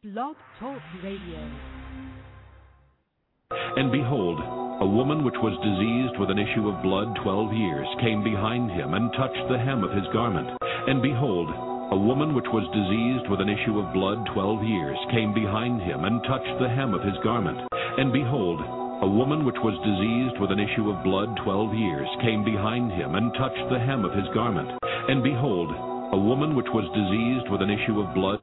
Blog Talk Radio. And behold, a woman which was diseased with an issue of blood 12 years came behind him and touched the hem of his garment. And behold, a woman which was diseased with an issue of blood 12 years came behind him and touched the hem of his garment. And behold, a woman which was diseased with an issue of blood 12 years came behind him and touched the hem of his garment. And behold, a woman which was diseased with an issue of blood.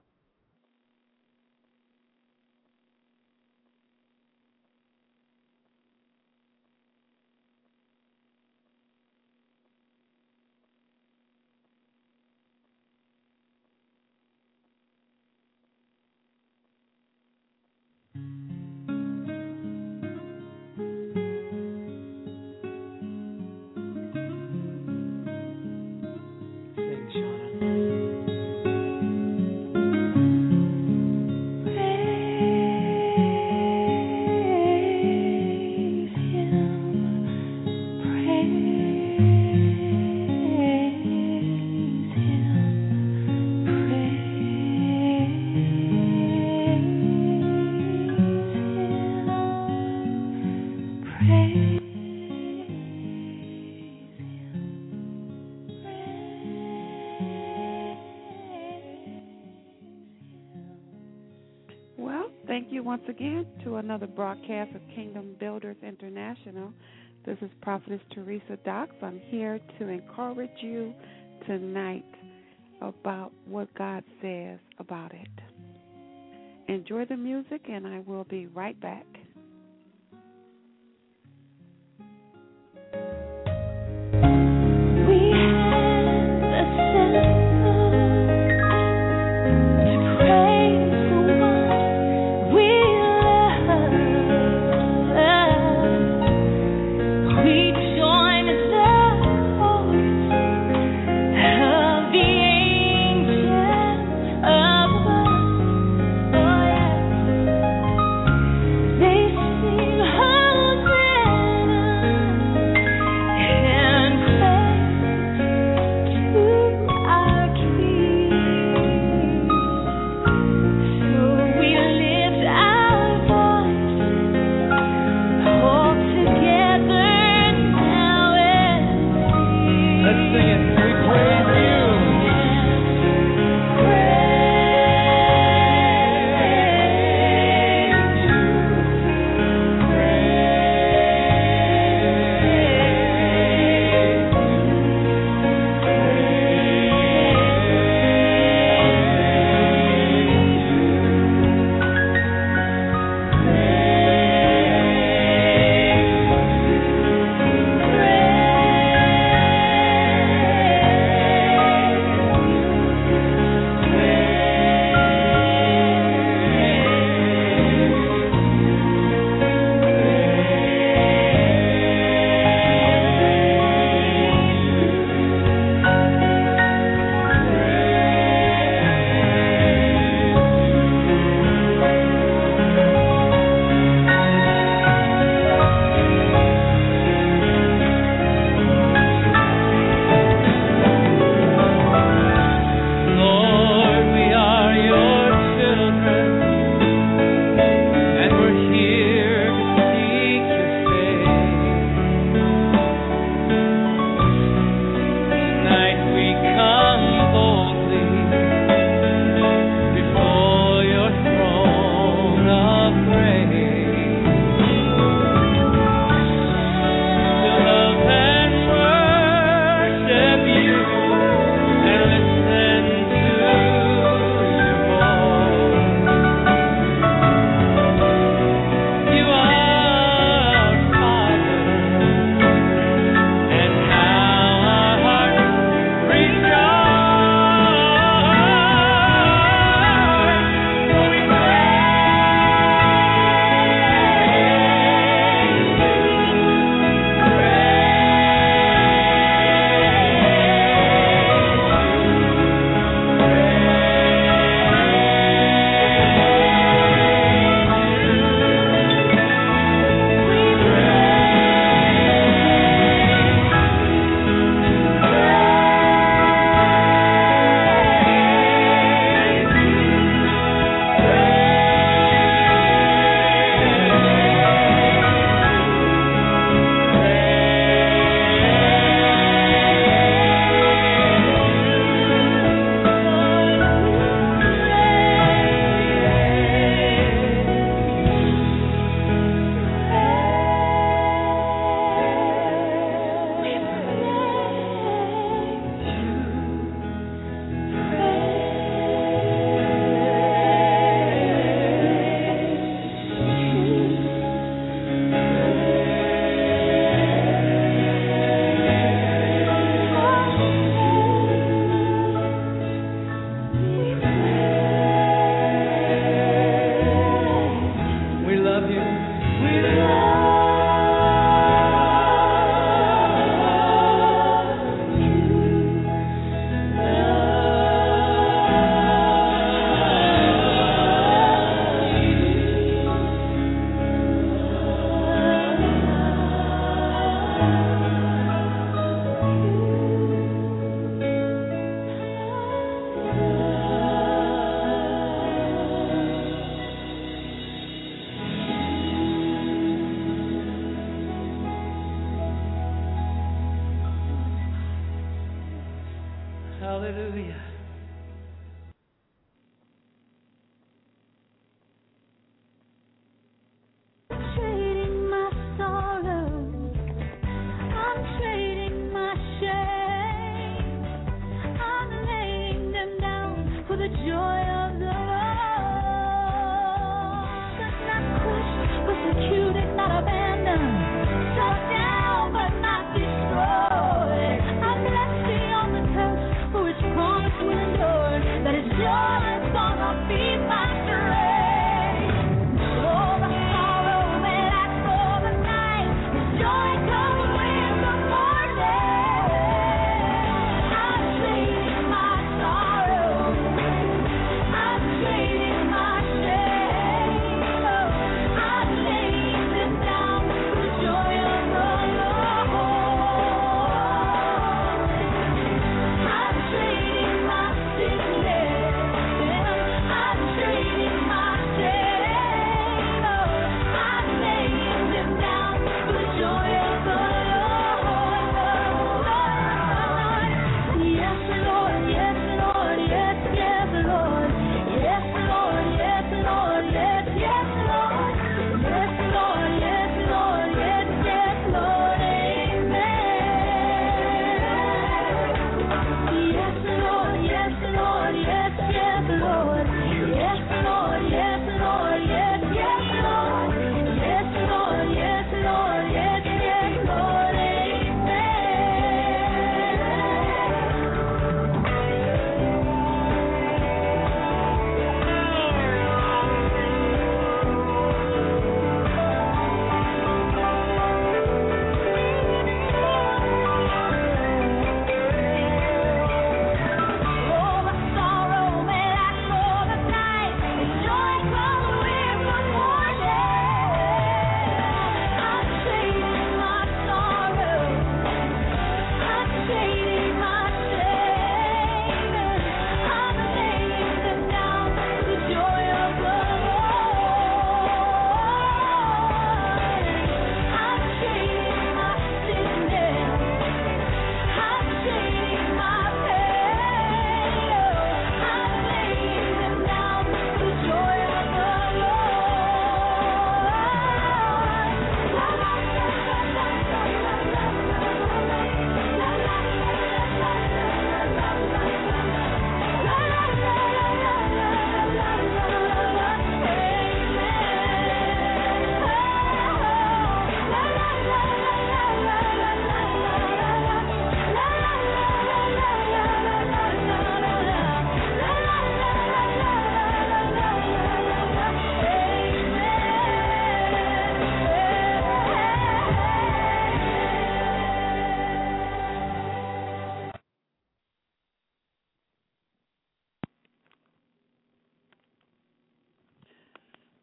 Once again to another broadcast of Kingdom Builders International. This is Prophetess Teresa Dox. I'm here to encourage you tonight about what God says about it. Enjoy the music, and I will be right back. They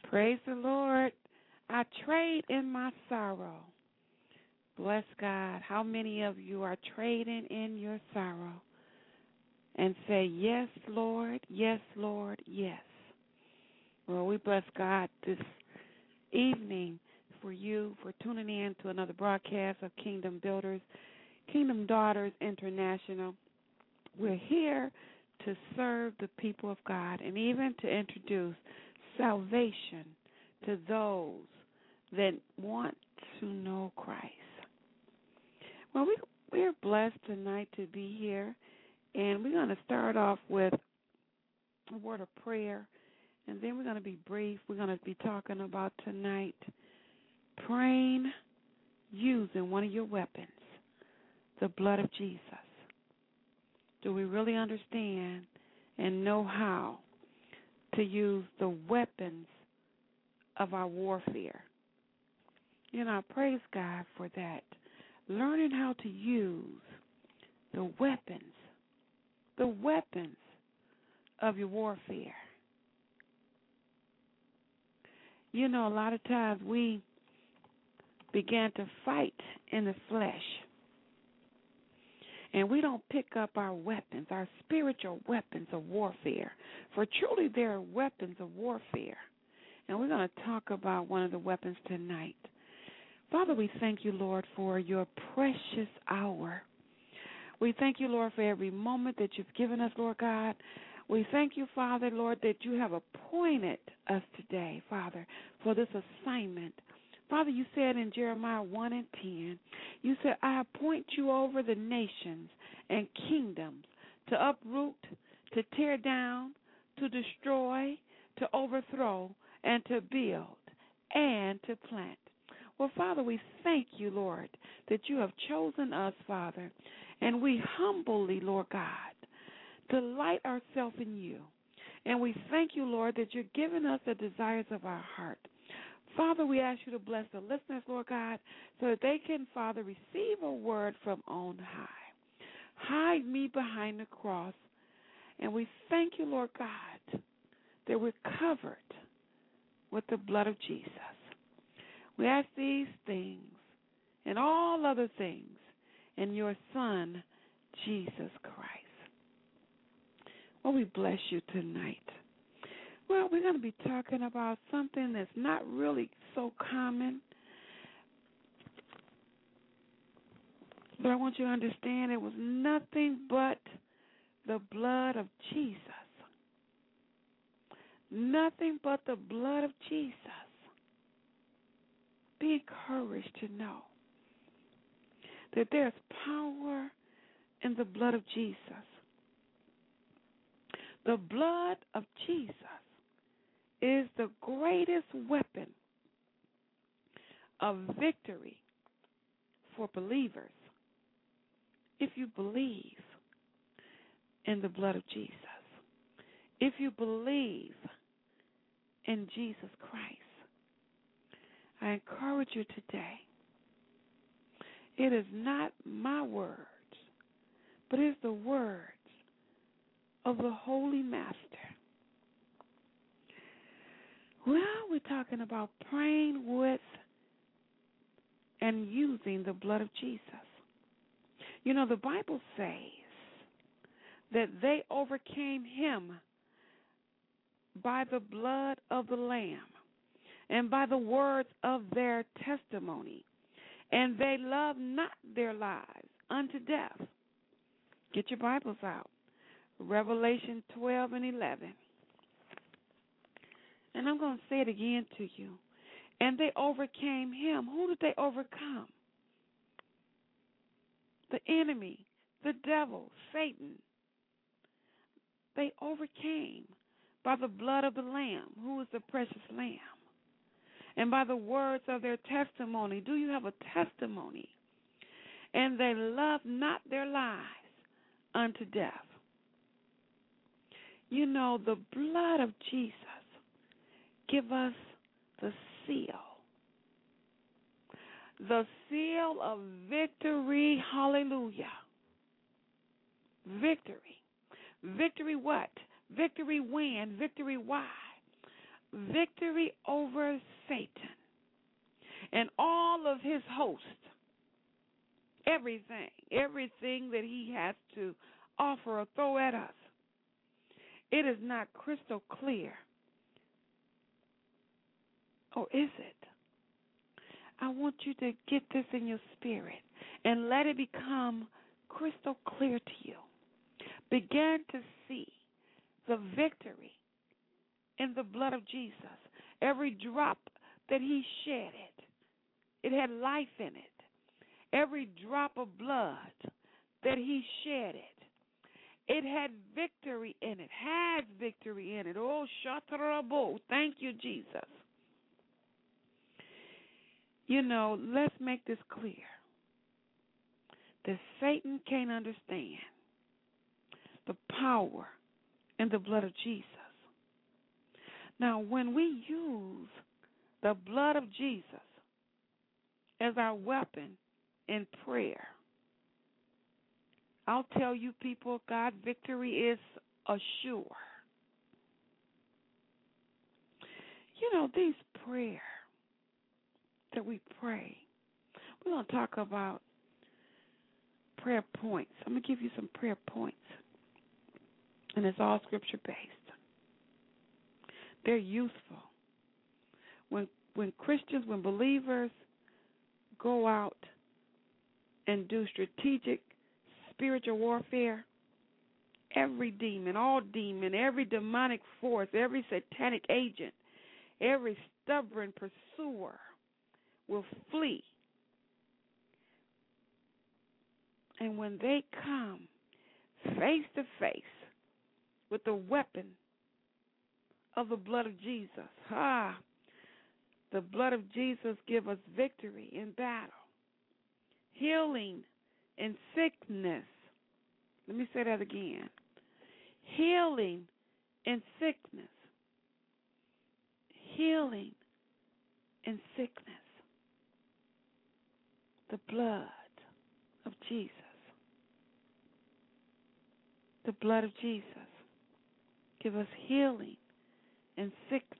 Praise the Lord. I trade in my sorrow. Bless God. How many of you are trading in your sorrow and say, yes, Lord, yes, Lord, yes. Well, we bless God this evening for you for tuning in to another broadcast of Kingdom Builders, Kingdom Daughters International. We're here to serve the people of God and even to introduce salvation to those that want to know Christ. Well, we're blessed tonight to be here, and we're going to start off with a word of prayer, and then we're going to be brief. We're going to be talking about tonight praying using one of your weapons, the blood of Jesus. Do we really understand and know how to use the weapons of our warfare? You know, I praise God for that. Learning how to use the weapons of your warfare. You know, a lot of times we began to fight in the flesh, and we don't pick up our weapons, our spiritual weapons of warfare. For truly there are weapons of warfare. And we're going to talk about one of the weapons tonight. Father, we thank you, Lord, for your precious hour. We thank you, Lord, for every moment that you've given us, Lord God. We thank you, Father, Lord, that you have appointed us today, Father, for this assignment. Father, you said in Jeremiah 1:10, you said, I appoint you over the nations and kingdoms to uproot, to tear down, to destroy, to overthrow, and to build, and to plant. Well, Father, we thank you, Lord, that you have chosen us, Father, and we humbly, Lord God, delight ourselves in you. And we thank you, Lord, that you're giving us the desires of our heart. Father, we ask you to bless the listeners, Lord God, so that they can, Father, receive a word from on high. Hide me behind the cross. And we thank you, Lord God, that we're covered with the blood of Jesus. We ask these things and all other things in your Son, Jesus Christ. Well, we bless you tonight. Well, we're going to be talking about something that's not really so common, but I want you to understand it was nothing but the blood of Jesus. Nothing but the blood of Jesus. Be encouraged to know that there's power in the blood of Jesus. The blood of Jesus is the greatest weapon of victory for believers if you believe in the blood of Jesus. If you believe in Jesus Christ. I encourage you today. It is not my words, but it is the words of the Holy Master. Well, we're talking about praying with and using the blood of Jesus. You know, the Bible says that they overcame him by the blood of the Lamb and by the words of their testimony, and they loved not their lives unto death. Get your Bibles out. Revelation 12:11. And I'm going to say it again to you. And they overcame him. Who did they overcome? The enemy, the devil, Satan. They overcame by the blood of the Lamb, who is the precious Lamb, and by the words of their testimony. Do you have a testimony? And they loved not their lives unto death. You know, the blood of Jesus give us the seal. The seal of victory. Hallelujah. Victory. Victory what? Victory when? Victory why? victory over Satan and all of his hosts. Everything that he has to offer or throw at us. It is not crystal clear. Or is it? I want you to get this in your spirit and let it become crystal clear to you. Begin to see the victory in the blood of Jesus. Every drop that he shed it had life in it. Every drop of blood that he shed it had victory in it, has victory in it. Oh, shatarabo. Thank you, Jesus. Let's make this clear. That Satan can't understand the power in the blood of Jesus. Now, when we use the blood of Jesus as our weapon in prayer, I'll tell you people, God, victory is assured. These prayers that we pray, we're going to talk about prayer points. I'm going to give you some prayer points, and it's all scripture-based. They're useful. When Christians, when believers go out and do strategic spiritual warfare, every demon, every demonic force, every satanic agent, every stubborn pursuer will flee. And when they come face to face with the weapon of the blood of Jesus, the blood of Jesus gives us victory in battle, healing in sickness. Let me say that again. Healing in sickness. Healing in sickness. The blood of Jesus. The blood of Jesus give us healing in sickness.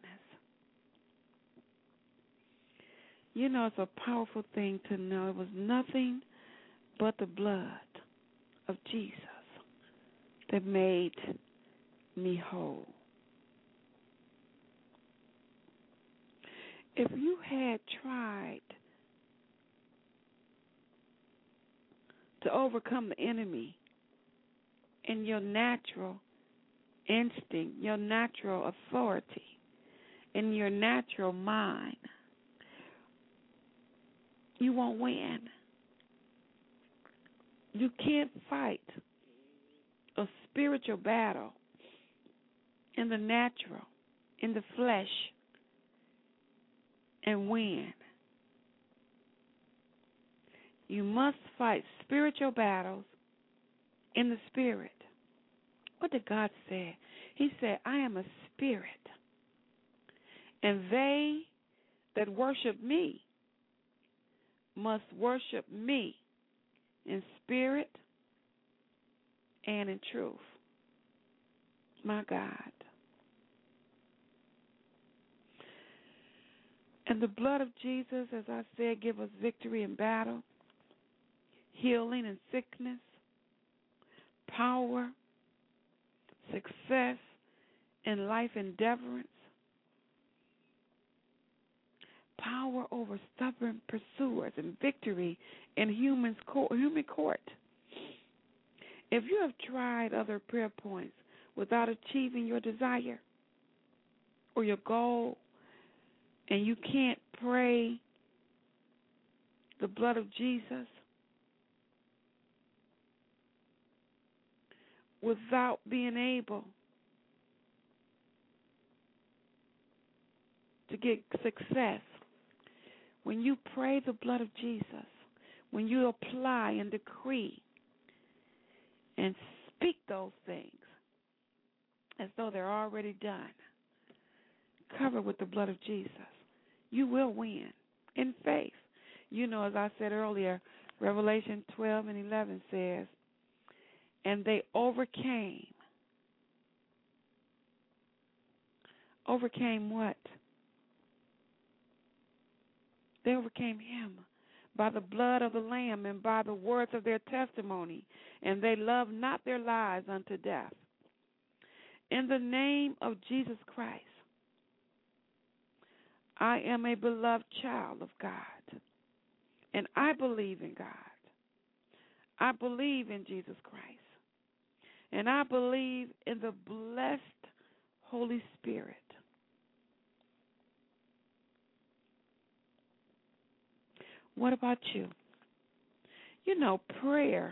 It's a powerful thing to know it was nothing but the blood of Jesus that made me whole. If you had tried to overcome the enemy in your natural instinct, your natural authority, in your natural mind, you won't win. You can't fight a spiritual battle in the natural, in the flesh, and win. You must fight spiritual battles in the spirit. What did God say? He said, I am a spirit, and they that worship me must worship me in spirit and in truth. My God. And the blood of Jesus, as I said, give us victory in battle, healing in sickness, power, success in life endeavorance, power over stubborn pursuers, and victory in human court. If you have tried other prayer points without achieving your desire or your goal, and you can't pray the blood of Jesus without being able to get success, when you pray the blood of Jesus, when you apply and decree and speak those things as though they're already done, covered with the blood of Jesus, you will win in faith. As I said earlier, Revelation 12 and 11 says, and they overcame. Overcame what? They overcame him by the blood of the Lamb and by the words of their testimony, and they loved not their lives unto death. In the name of Jesus Christ, I am a beloved child of God, and I believe in God. I believe in Jesus Christ, and I believe in the blessed Holy Spirit. What about you? You know, prayer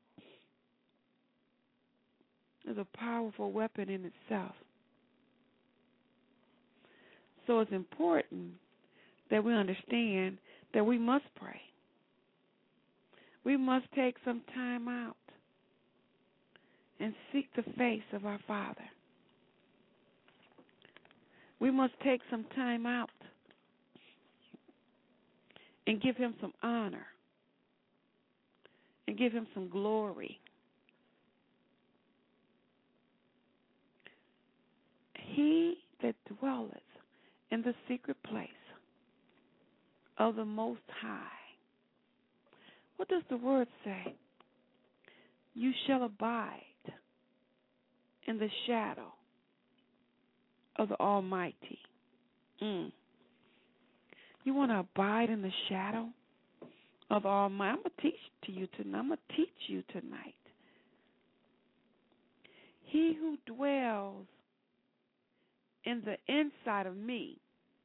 is a powerful weapon in itself. So it's important that we understand that we must pray. We must take some time out and seek the face of our Father. We must take some time out and give him some honor and give him some glory. He that dwelleth in the secret place of the Most High. What does the word say? You shall abide in the shadow of the Almighty. You want to abide in the shadow of the Almighty? I'm going to teach you tonight. He who dwells in the inside of me,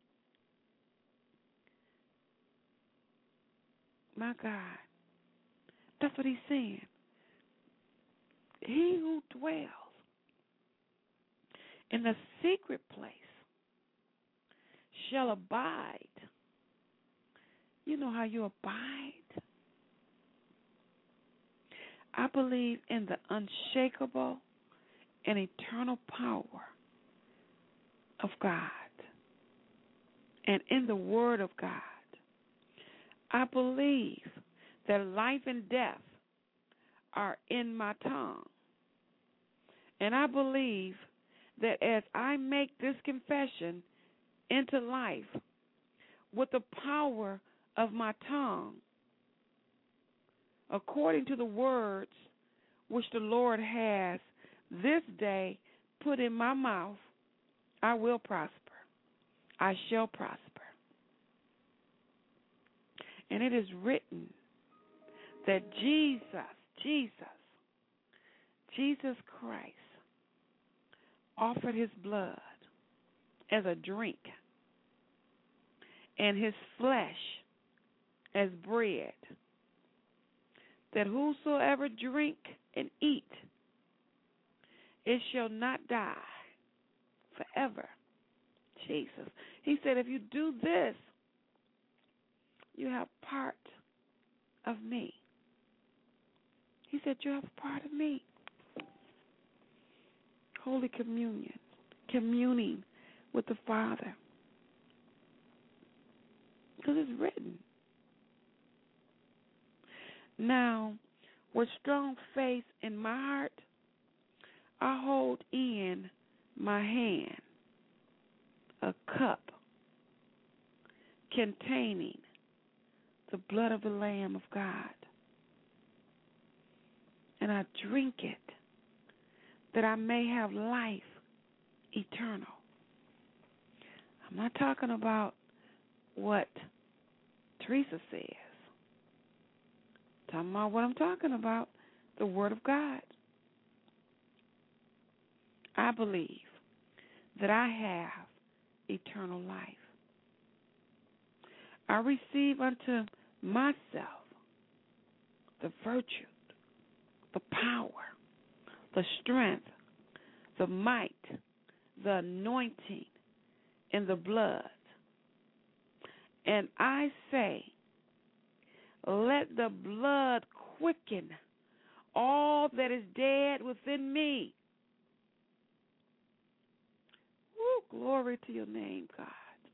my God, that's what he's saying. He who dwells in the secret place shall abide. You know how you abide? I believe in the unshakable and eternal power of God and in the Word of God. I believe that life and death are in my tongue. And I believe that as I make this confession into life with the power of my tongue, according to the words which the Lord has this day put in my mouth, I will prosper. I shall prosper. And it is written that Jesus Christ offered his blood as a drink and his flesh as bread, that whosoever drink and eat, it shall not die forever. Jesus. He said, if you do this, you have part of me. He said, you have part of me. Holy Communion, communing with the Father. Because it's written. Now, with strong faith in my heart, I hold in my hand a cup containing the blood of the Lamb of God. And I drink it that I may have life eternal. I'm not talking about what Teresa says. I'm talking about what I'm talking about, the Word of God. I believe that I have eternal life. I receive unto myself the virtue, the power, the strength, the might, the anointing, and the blood. And I say, let the blood quicken all that is dead within me. Woo, glory to your name, God.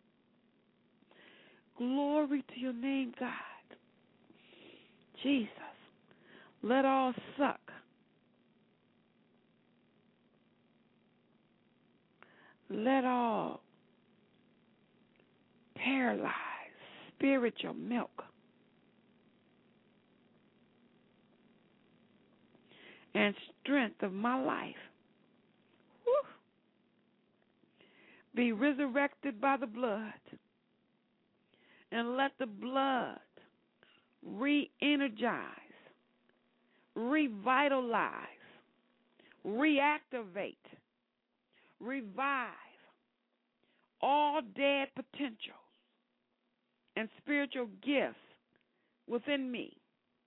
Glory to your name, God. Jesus, let all suck, let all paralyzed spiritual milk. And strength of my life. Whew. Be resurrected by the blood. And let the blood re-energize, revitalize, reactivate, revive all dead potentials and spiritual gifts within me.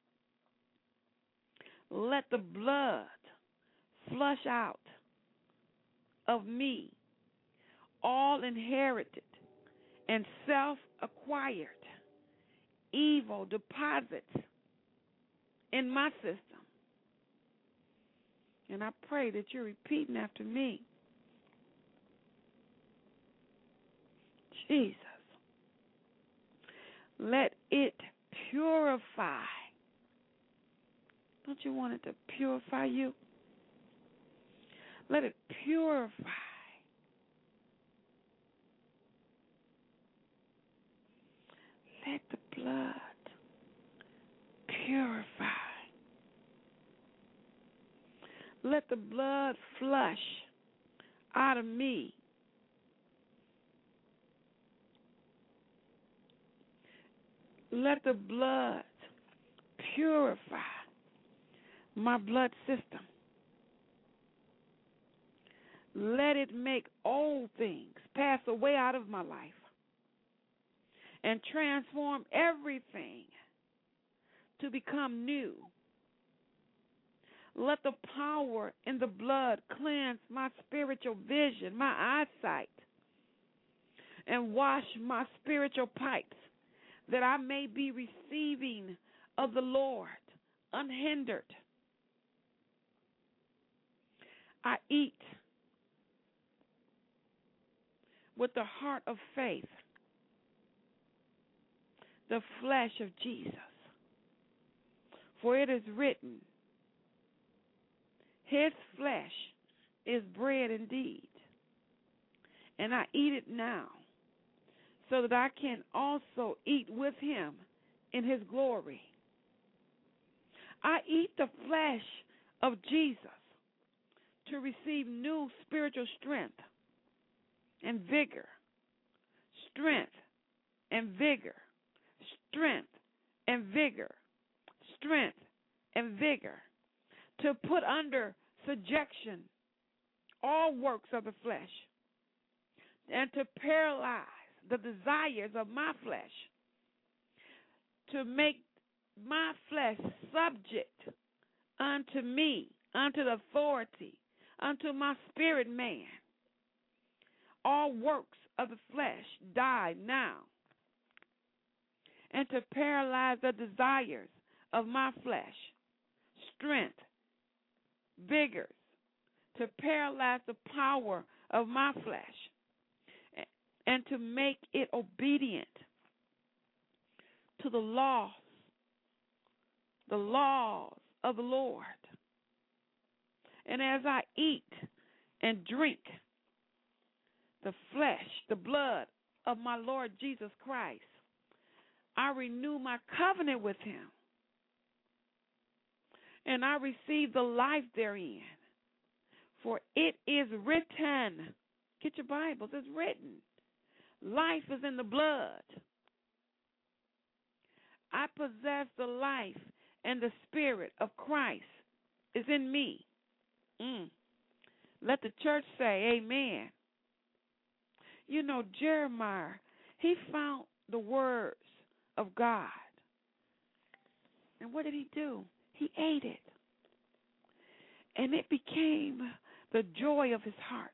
Let the blood flush out of me all inherited and self-acquired evil deposits in my system. And I pray that you're repeating after me. Jesus, let it purify. Don't you want it to purify you? Let it purify. Let the blood purify. Let the blood flush out of me let the blood purify my blood system. Let it make old things pass away out of my life and transform everything to become new. Let the power in the blood cleanse my spiritual vision, my eyesight, and wash my spiritual pipes, that I may be receiving of the Lord unhindered. I eat with the heart of faith the flesh of Jesus. For it is written, his flesh is bread indeed. And I eat it now, so that I can also eat with him in his glory. I eat the flesh of Jesus to receive new spiritual strength and vigor. Strength and vigor. Strength and vigor. Strength and vigor. To put under subjection all works of the flesh and to paralyze the desires of my flesh, to make my flesh subject unto me, unto the authority, unto my spirit man. All works of the flesh die now, and to paralyze the desires of my flesh, strength, vigors, to paralyze the power of my flesh, and to make it obedient to the laws of the Lord. And as I eat and drink the flesh, the blood of my Lord Jesus Christ, I renew my covenant with him, and I receive the life therein. For it is written, get your Bibles, it's written, life is in the blood. I possess the life and the spirit of Christ is in me. Let the church say amen. You know, Jeremiah, he found the words of God. And what did he do? He ate it. And it became the joy of his heart.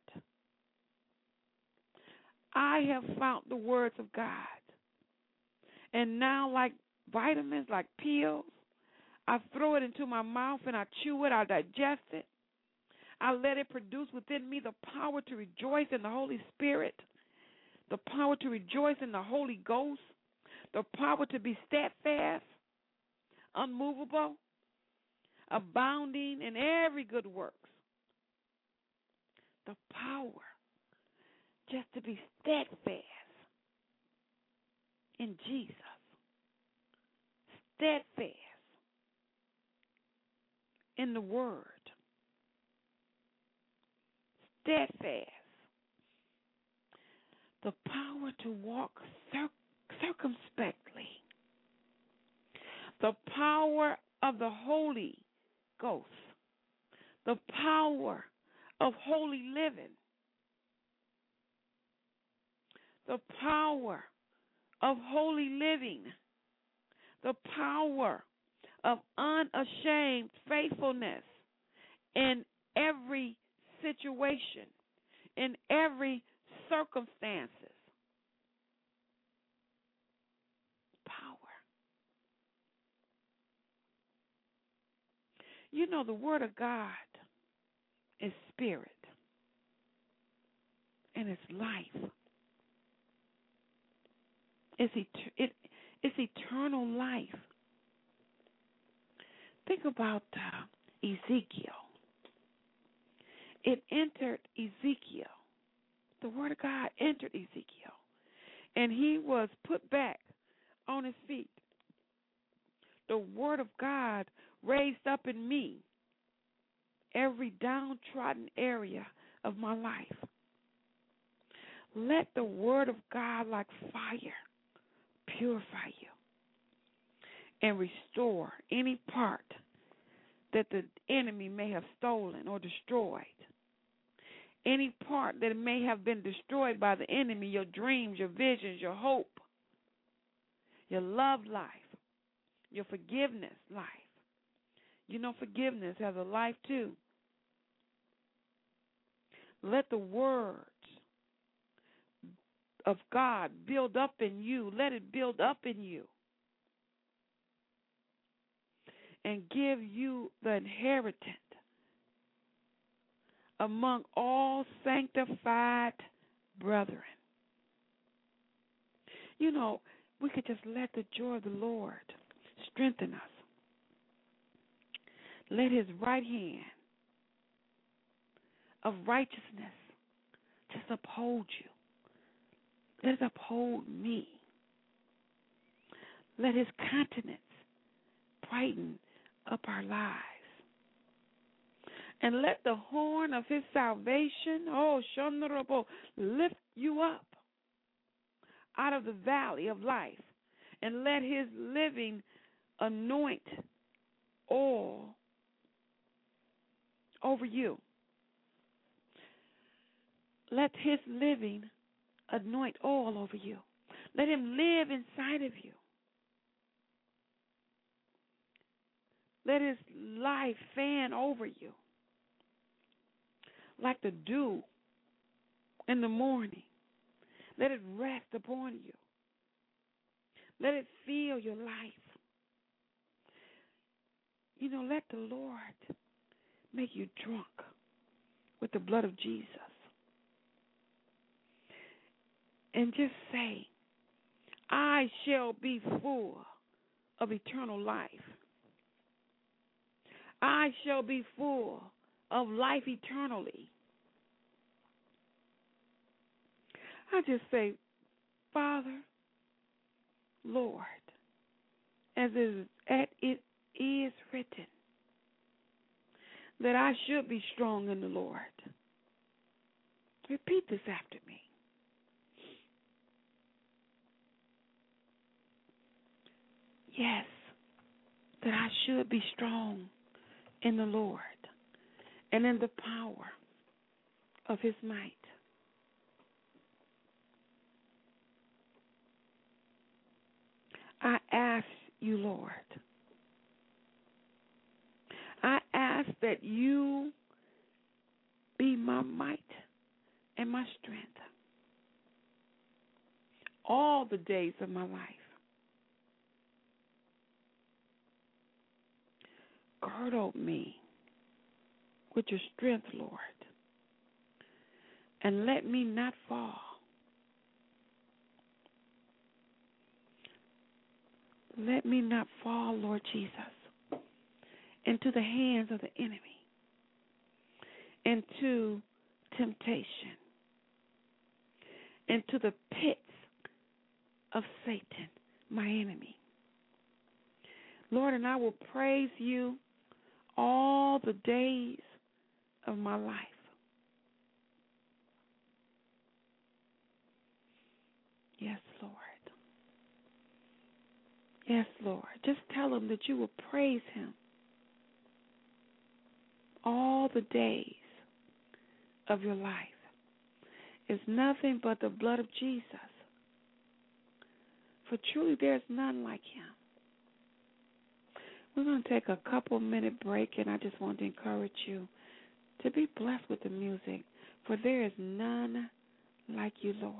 I have found the words of God. And now, like vitamins, like pills, I throw it into my mouth and I chew it, I digest it. I let it produce within me the power to rejoice in the Holy Spirit, the power to rejoice in the Holy Ghost, the power to be steadfast, unmovable, abounding in every good works. The power just to be steadfast in Jesus. in the Word. Steadfast. The power to walk circumspectly. The power of the Holy Ghost. The power of holy living. The power of holy living. The power of unashamed faithfulness in every situation, in every circumstances. Power. You know, the Word of God is spirit, and it's life. It's eternal life. Think about Ezekiel. It entered Ezekiel. The Word of God entered Ezekiel, and he was put back on his feet. The Word of God raised up in me every downtrodden area of my life. Let the Word of God, like fire, purify you and restore any part that the enemy may have stolen or destroyed. Any part that may have been destroyed by the enemy, your dreams, your visions, your hope, your love life, your forgiveness life. You know, forgiveness has a life too. Let the words of God build up in you. Let it build up in you. And give you the inheritance among all sanctified brethren. You know, we could just let the joy of the Lord strengthen us. Let his right hand of righteousness just uphold you. Let it uphold me. Let his countenance brighten up our lives. And let the horn of his salvation, lift you up out of the valley of life. And let his living anoint oil over you. Let his living anoint oil over you. Let him live inside of you. Let his life fan over you like the dew in the morning. Let it rest upon you. Let it fill your life. You know, let the Lord make you drunk with the blood of Jesus. And just say, I shall be full of eternal life. I shall be full of life eternally. I just say, Father, Lord, as it is written, that I should be strong in the Lord. Repeat this after me. Yes, that I should be strong in the Lord and in the power of his might. I ask you, Lord, I ask that you be my might and my strength all the days of my life. Girdle me with your strength, Lord, and let me not fall. Let me not fall, Lord Jesus, into the hands of the enemy, into temptation, into the pits of Satan, my enemy. Lord, and I will praise you all the days of my life. Yes, Lord. Yes, Lord. Just tell him that you will praise him all the days of your life. It's nothing but the blood of Jesus. For truly there's none like him. We're going to take a couple-minute break, and I just want to encourage you to be blessed with the music, for there is none like you, Lord.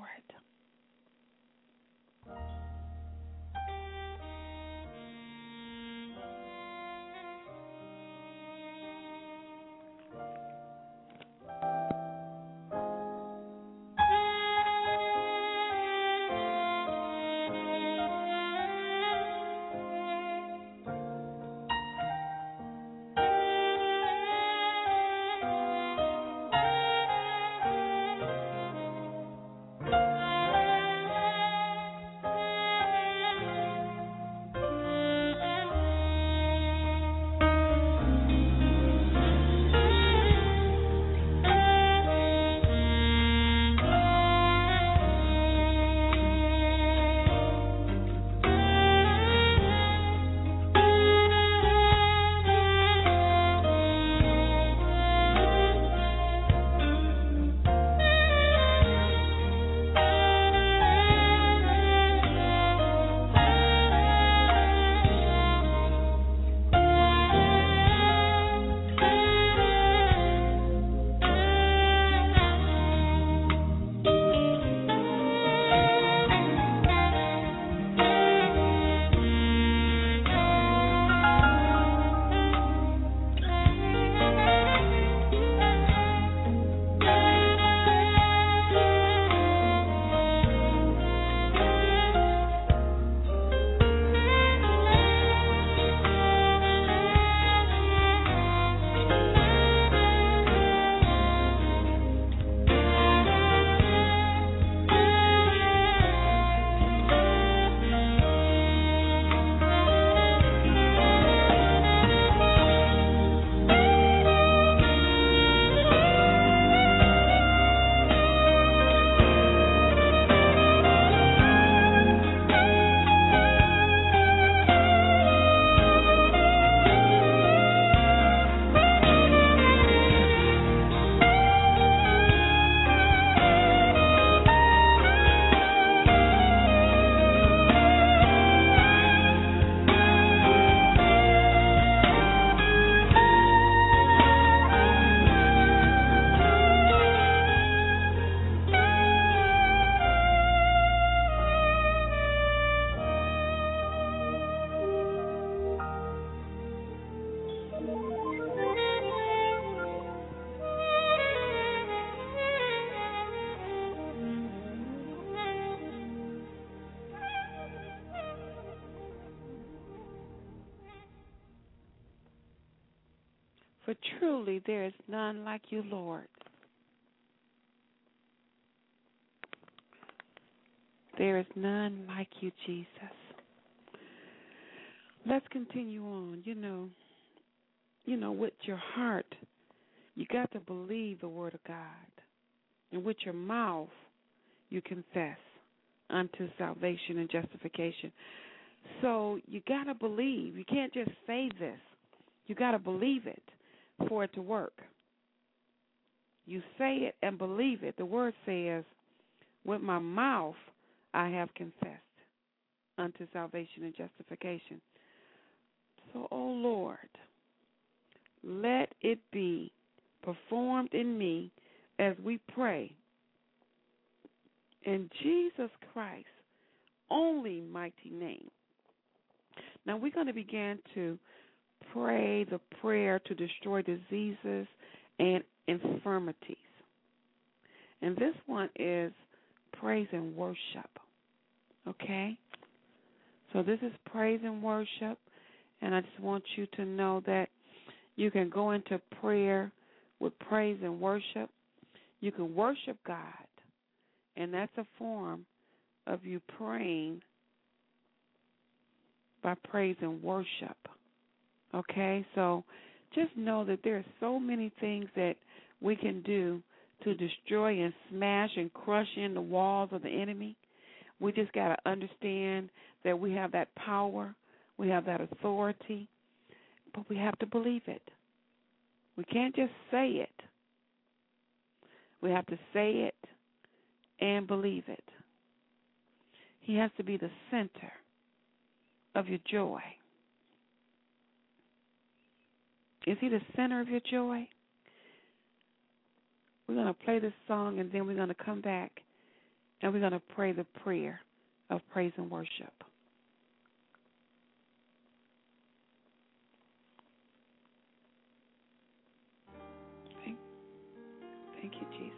For truly there is none like you, Lord. There is none like you, Jesus. Let's continue on. With your heart, you got to believe the word of God. And with your mouth, you confess unto salvation and justification. So you got to believe. You can't just say this. You got to believe it for it to work. You say it and believe it. The word says, with my mouth I have confessed unto salvation and justification. So, oh Lord, let it be performed in me as we pray in Jesus Christ's only mighty name. Now we're going to begin to pray the prayer to destroy diseases and infirmities. And this one is praise and worship. Okay? So this is praise and worship. And I just want you to know that you can go into prayer with praise and worship. You can worship God. And that's a form of you praying by praise and worship. Okay? So just know that there are so many things that we can do to destroy and smash and crush in the walls of the enemy. We just got to understand that we have that power, we have that authority, but we have to believe it. We can't just say it. We have to say it and believe it. He has to be the center of your joy. Is he the center of your joy? We're going to play this song, and then we're going to come back, and we're going to pray the prayer of praise and worship. Thank you, Jesus.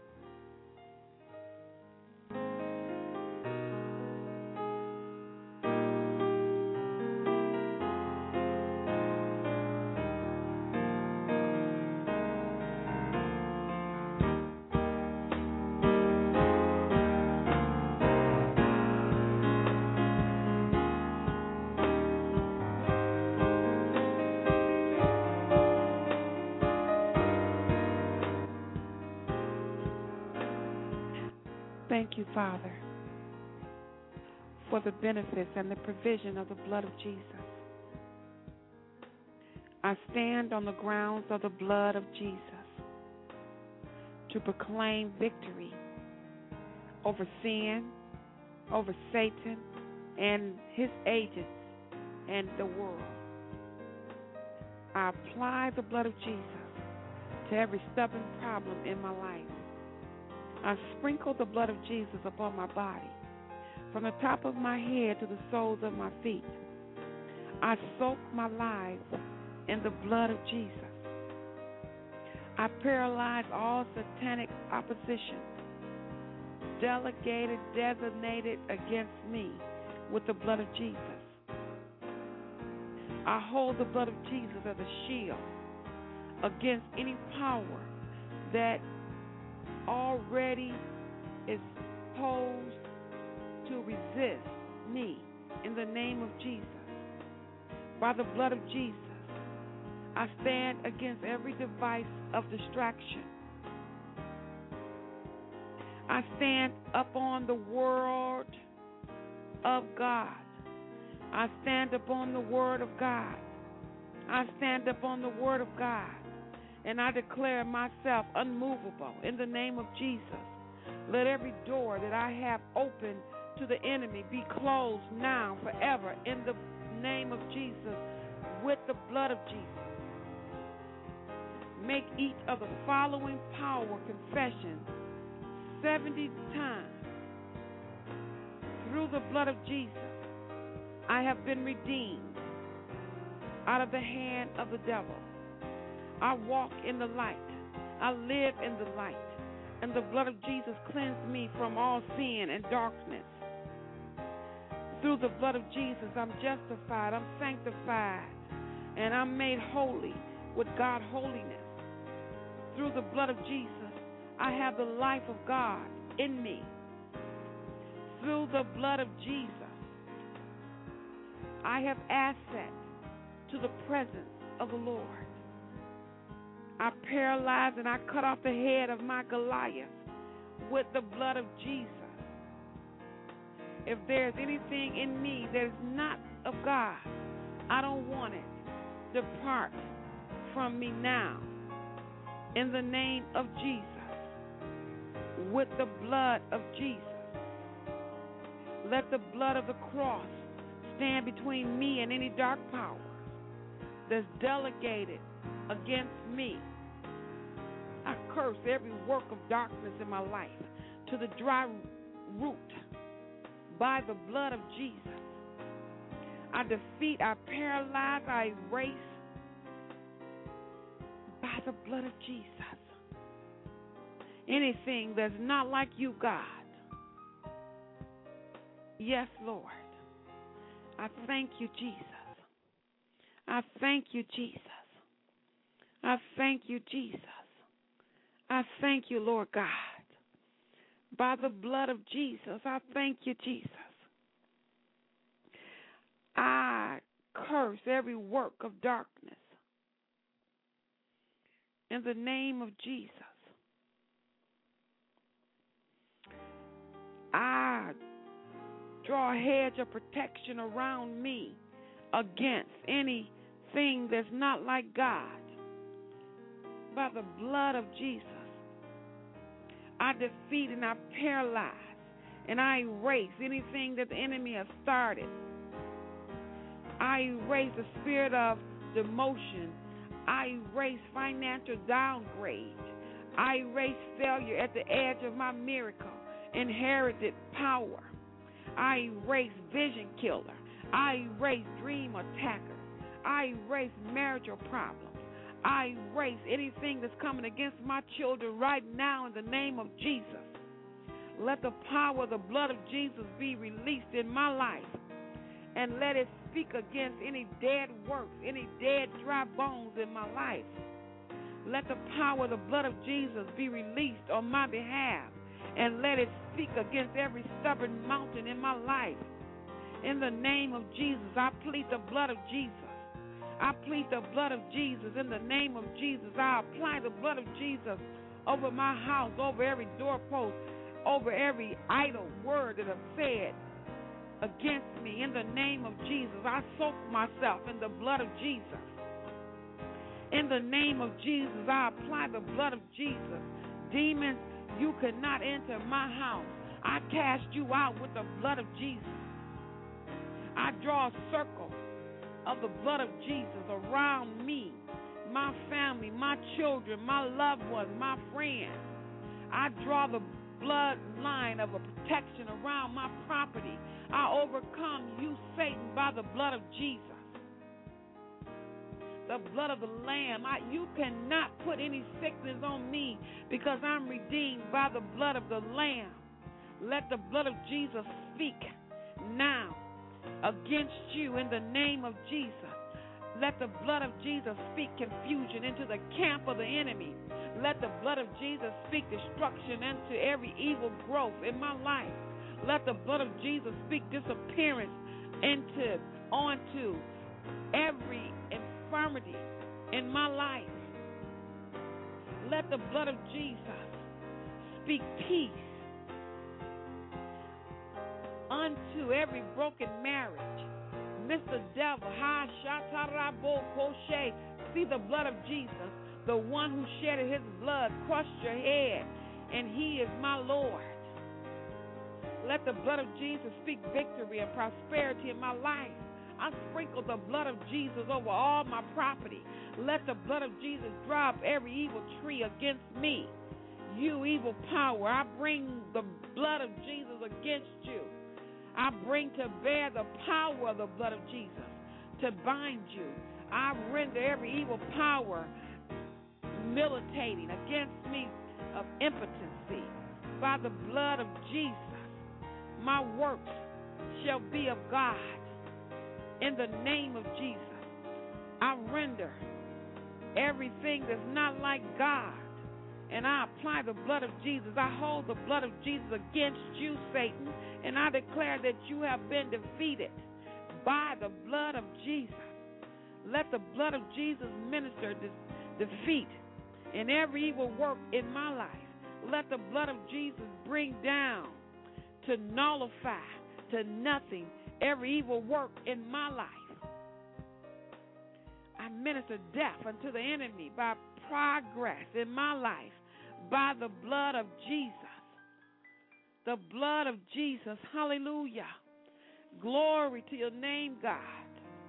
Thank you, Father, for the benefits and the provision of the blood of Jesus. I stand on the grounds of the blood of Jesus to proclaim victory over sin, over Satan and his agents and the world. I apply the blood of Jesus to every stubborn problem in my life. I sprinkle the blood of Jesus upon my body, from the top of my head to the soles of my feet. I soak my life in the blood of Jesus. I paralyze all satanic opposition, delegated, designated against me with the blood of Jesus. I hold the blood of Jesus as a shield against any power that already is posed to resist me in the name of Jesus. By the blood of Jesus, I stand against every device of distraction. I stand upon the word of God. I stand upon the word of God. I stand upon the word of God. And I declare myself unmovable in the name of Jesus. Let every door that I have opened to the enemy be closed now, forever, in the name of Jesus, with the blood of Jesus. Make each of the following power confessions 70 times. Through the blood of Jesus, I have been redeemed out of the hand of the devil. I walk in the light. I live in the light. And the blood of Jesus cleansed me from all sin and darkness. Through the blood of Jesus, I'm justified, I'm sanctified, and I'm made holy with God holiness. Through the blood of Jesus, I have the life of God in me. Through the blood of Jesus, I have access to the presence of the Lord. I paralyze and I cut off the head of my Goliath with the blood of Jesus. If there's anything in me that is not of God, I don't want it. Depart from me now. In the name of Jesus. With the blood of Jesus. Let the blood of the cross stand between me and any dark power that's delegated against me. I curse every work of darkness in my life to the dry root by the blood of Jesus. I defeat, I paralyze, I erase by the blood of Jesus anything that's not like you, God. Yes, Lord. I thank you, Jesus. I thank you, Jesus. I thank you, Jesus. I thank you, Lord God. By the blood of Jesus, I thank you, Jesus. I curse every work of darkness In the name of Jesus, I draw a hedge of protection around me against anything that's not like God. By the blood of Jesus, I defeat and I paralyze and I erase anything that the enemy has started. I erase the spirit of demotion. I erase financial downgrade. I erase failure at the edge of my miracle, inherited power. I erase vision killer. I erase dream attacker. I erase marital problems. I erase anything that's coming against my children right now in the name of Jesus. Let the power of the blood of Jesus be released in my life, and let it speak against any dead works, any dead dry bones in my life. Let the power of the blood of Jesus be released on my behalf, and let it speak against every stubborn mountain in my life. In the name of Jesus, I plead the blood of Jesus. I plead the blood of Jesus. In the name of Jesus, I apply the blood of Jesus over my house, over every doorpost, over every idle word that I've said against me. In the name of Jesus, I soak myself in the blood of Jesus. In the name of Jesus, I apply the blood of Jesus. Demons, you cannot enter my house. I cast you out with the blood of Jesus. I draw a circle of the blood of Jesus around me, my family, my children, my loved ones, my friends. I draw the bloodline of a protection around my property. I overcome you, Satan, by the blood of Jesus, the blood of the Lamb. You cannot put any sickness on me because I'm redeemed by the blood of the Lamb. Let the blood of Jesus speak now against you in the name of Jesus. Let the blood of Jesus speak confusion into the camp of the enemy. Let the blood of Jesus speak destruction into every evil growth in my life. Let the blood of Jesus speak disappearance onto every infirmity in my life. Let the blood of Jesus speak peace unto every broken marriage. Mr. Devil, see the blood of Jesus, the one who shedded his blood, crushed your head, and he is my Lord. Let the blood of Jesus speak victory and prosperity in my life. I sprinkle the blood of Jesus over all my property. Let the blood of Jesus drive every evil tree against me. You evil power, I bring the blood of Jesus against you. I bring to bear the power of the blood of Jesus to bind you. I render every evil power militating against me of impotency. By the blood of Jesus, my works shall be of God. In the name of Jesus, I render everything that's not like God, and I apply the blood of Jesus. I hold the blood of Jesus against you, Satan, and I declare that you have been defeated by the blood of Jesus. Let the blood of Jesus minister defeat in every evil work in my life. Let the blood of Jesus bring down to nullify to nothing every evil work in my life. I minister death unto the enemy by progress in my life by the blood of Jesus. The blood of Jesus. Hallelujah. Glory to your name, God.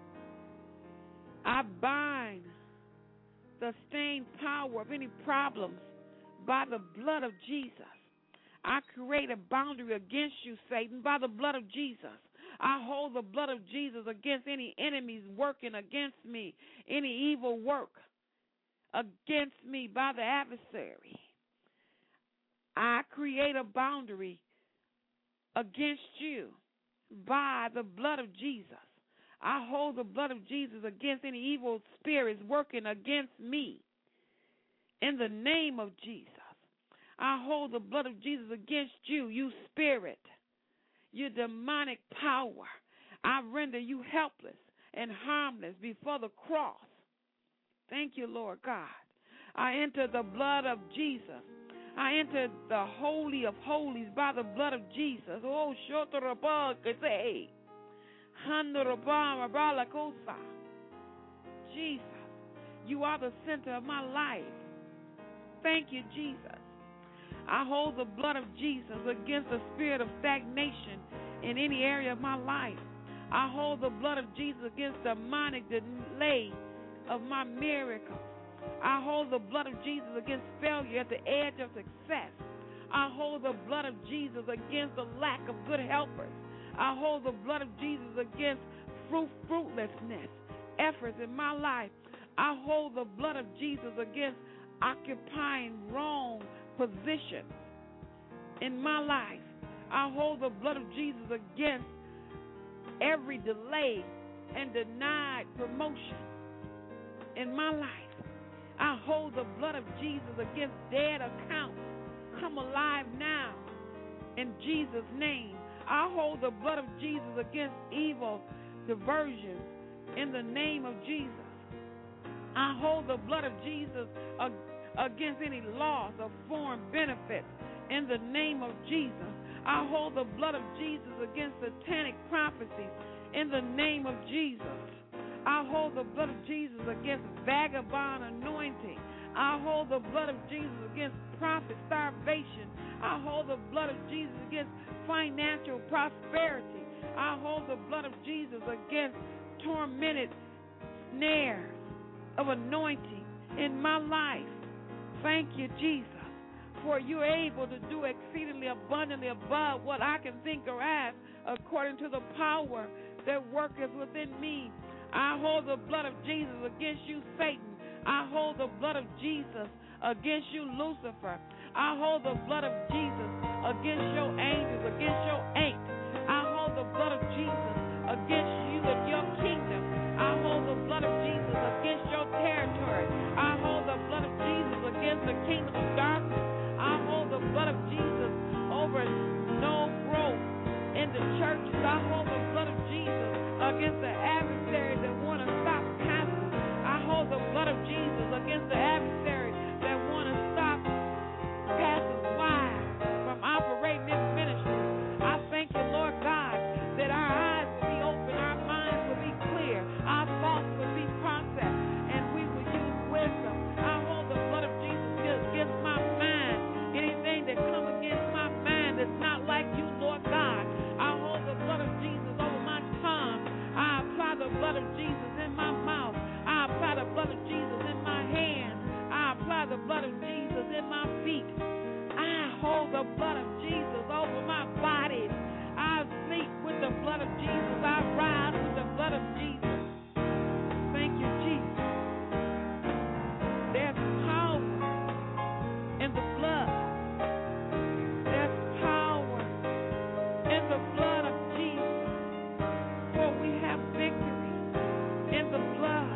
I bind the staying power of any problems by the blood of Jesus. I create a boundary against you, Satan, by the blood of Jesus. I hold the blood of Jesus against any enemies working against me, any evil work against me by the adversary. I create a boundary against you by the blood of Jesus. I hold the blood of Jesus against any evil spirits working against me. In the name of Jesus, I hold the blood of Jesus against you, you spirit, you demonic power. I render you helpless and harmless before the cross. Thank you, Lord God. I enter the blood of Jesus. I enter the Holy of Holies by the blood of Jesus. Oh, Shotorabakase. Handorabamabalakosa. Jesus, you are the center of my life. Thank you, Jesus. I hold the blood of Jesus against the spirit of stagnation in any area of my life. I hold the blood of Jesus against demonic delay of my miracles. I hold the blood of Jesus against failure at the edge of success. I hold the blood of Jesus against the lack of good helpers. I hold the blood of Jesus against fruitlessness, efforts in my life. I hold the blood of Jesus against occupying wrong positions in my life. I hold the blood of Jesus against every delay and denied promotion in my life. I hold the blood of Jesus against dead accounts. Come alive now in Jesus' name. I hold the blood of Jesus against evil diversions in the name of Jesus. I hold the blood of Jesus against any loss of foreign benefits in the name of Jesus. I hold the blood of Jesus against satanic prophecies in the name of Jesus. I hold the blood of Jesus against vagabond anointing. I hold the blood of Jesus against prophet starvation. I hold the blood of Jesus against financial prosperity. I hold the blood of Jesus against tormented snares of anointing in my life. Thank you, Jesus, for you're able to do exceedingly abundantly above what I can think or ask, according to the power that worketh within me. I hold the blood of Jesus against you, Satan. I hold the blood of Jesus against you, Lucifer. I hold the blood of Jesus against your angels, against your ain't. I hold the blood of Jesus against you and your kingdom. I hold the blood of Jesus against your territory. I hold the blood of Jesus against the kingdom of darkness. I hold the blood of Jesus over no growth in the churches. I hold the blood of Jesus against the adversaries that want to stop pastors. I hold the blood of Jesus against the adversaries that want to stop pastors' wives from operating in ministry. I thank you, Lord God, that our eyes will be open, our minds will be clear, our thoughts will be processed, and we will use wisdom. I hold the blood of Jesus against my mind. Anything that comes against my mind that's not like you, Lord God. I hold the blood of Jesus over my tongue. I apply the blood of Jesus in my mouth. I apply the blood of Jesus in my hands. I apply the blood of Jesus in my feet. I hold the blood of Jesus over my body. I sleep with the blood of Jesus. I rise with the blood of Jesus. Thank you, Jesus. There's power in the blood. There's power in the blood of Jesus. For we have victory in the blood.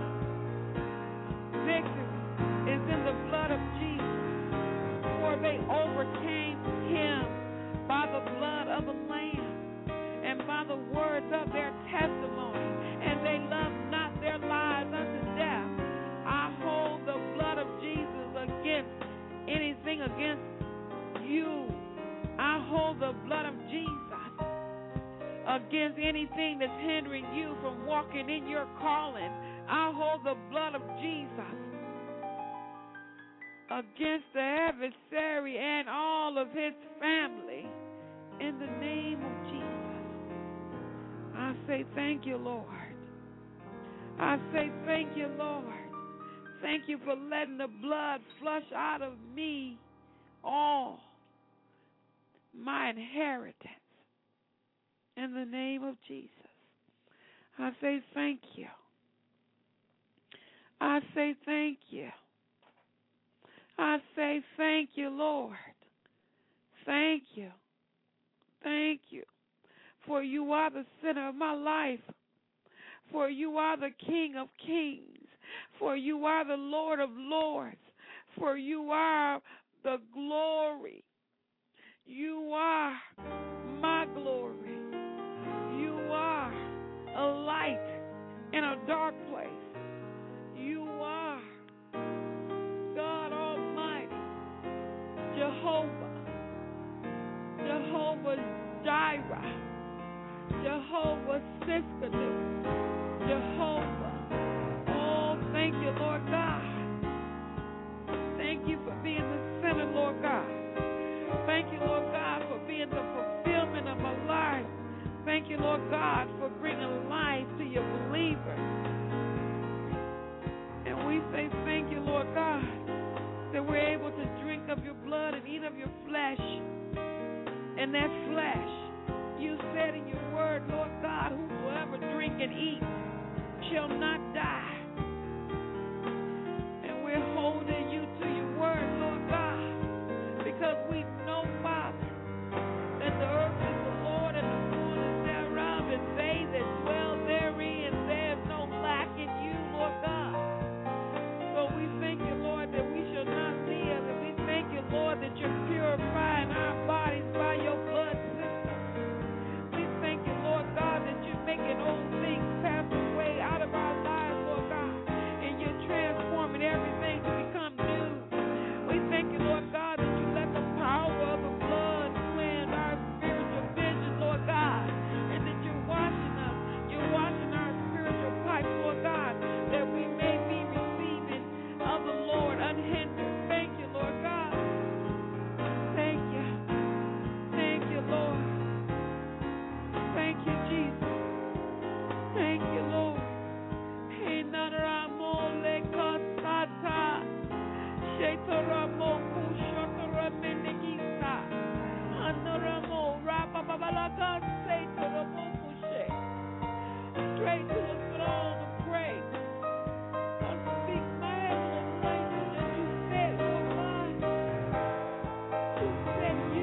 Victory is in the blood of Jesus. For they overcame him by the blood of the Lamb and by the words of their testimony, and they loved not their lives unto death. I hold the blood of Jesus against anything against you. I hold the blood of Jesus against anything that's hindering you from walking in your calling. I hold the blood of Jesus against the adversary and all of his family in the name of Jesus. I say thank you, Lord. I say thank you, Lord. Thank you for letting the blood flush out of me all my inheritance in the name of Jesus. I say thank you. I say thank you. I say thank you, Lord. Thank you. Thank you. For you are the center of my life. For you are the King of kings. For you are the Lord of lords. For you are the glory. You are my glory. You are a light in a dark place. You are God Jehovah Siskanu, Jehovah. Oh, thank you, Lord God. Thank you for being the center, Lord God. Thank you, Lord God, for being the fulfillment of my life. Thank you, Lord God, for bringing life to your believers. And we say thank you, Lord God, that we're able to drink of your blood and eat of your flesh. And that flesh, you said in your word, Lord God, whosoever drink and eat shall not die. And we're holding you to your word, Lord God, because we know, Father, that the earth is the Lord and the fullness thereof, and they that dwell therein. There's no lack in you, Lord God. So we thank you, Lord, that we shall not live, and we thank you, Lord, that you're purifying our bodies by your blood system. We thank you, Lord God, that you're making old things pass away out of our lives, Lord God, and you're transforming everything to become new. We thank you, Lord God, that you let the power of the blood cleanse our spiritual vision, Lord God, and that you're washing us. You're washing our spiritual pipes, Lord God, that we may be receiving of the Lord unhindered. Thank you, Lord God. Thank you. Thank you, Lord. Thank you, Jesus. Thank you, Lord. Inaramole kasata. Shetoramo kushotoraminigisa. Anoramo rababalaka setoramo kushe. Straight to the throne of grace. I speak my heavenly language as you said, Lord God. You said you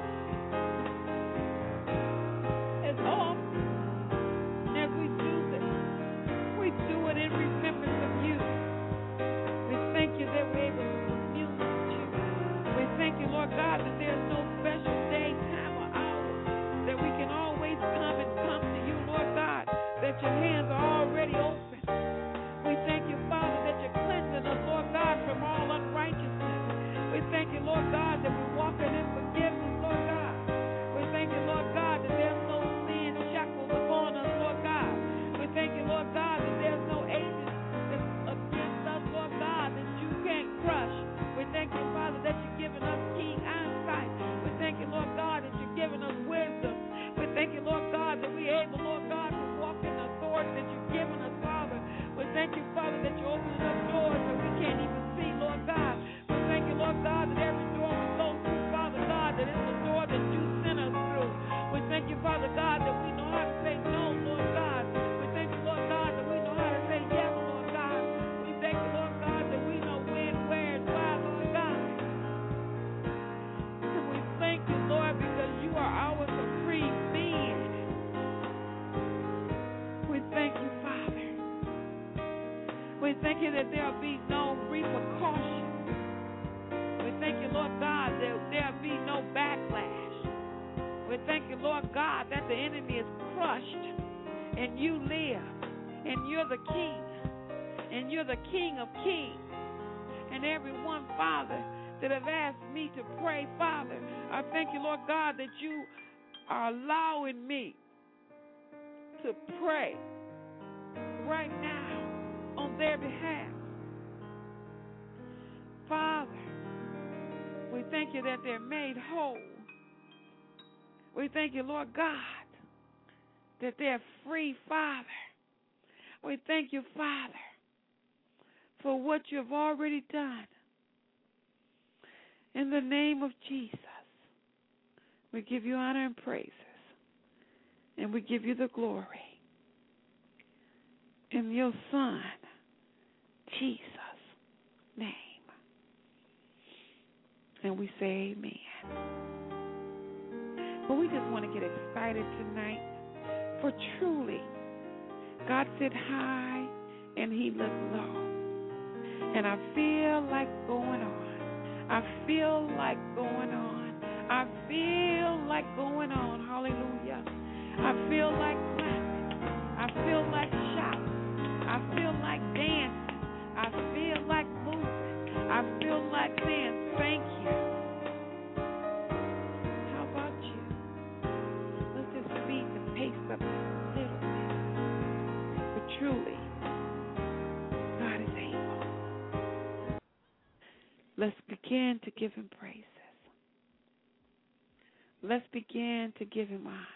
as often as we do this, we do it in remembrance of you. We thank you that we're able to commune with you. We thank you, Lord God, that there's no special day, time, or hour, that we can always come to you, Lord God, that your hands are already open. We thank you, Father, that you're cleansing us, Lord God, from all unrighteousness. We thank you, Lord God, that we're walking in forgiveness, Lord God. We thank you, Lord God, that there's no sin shackles upon us, Lord God. We thank you, Lord God, that there's no agent that's against us, Lord God, that you can't crush. We thank you, Father, that you're giving us keen eyesight. We thank you, Lord God, that you're giving us wisdom. We thank you, Lord God, that we're able, Lord God, to walk in the authority that you've given us, Father. We thank you, Father, that you're opening up doors that we can't even see, Lord God. We thank you, Lord God, that every door we go through, Father God, that it's the door that you sent us through. We thank you, Father God, that we know how to say no, Lord God. We thank you, Lord God, that we know how to say yes, Lord God. We thank you, Lord God, that we know when, where, and why, Lord God. And we thank you, Lord, because you are our supreme being. We thank you, Father. We thank you that there'll be no repercussions. We thank you, Lord God, that there'll be no backlash. We thank you, Lord God, that the enemy is crushed and you live and you're the King and you're the King of kings. And everyone, Father, that have asked me to pray, Father, I thank you, Lord God, that you are allowing me to pray right now on their behalf. Father, we thank you that they're made whole. We thank you, Lord God, that they're free, Father. We thank you, Father, for what you've already done. In the name of Jesus, we give you honor and praises, and we give you the glory. In your Son, Jesus' name. And we say amen. But we just want to get excited tonight, for truly, God sit high and he looked low. And I feel like going on. I feel like going on. I feel like going on. Hallelujah. I feel like clapping. I feel like shouting. I feel like dancing. I feel like moving. I feel like saying thank you. How about you? Let's just beat the pace up begin to give him praises. Let's begin to give him honor.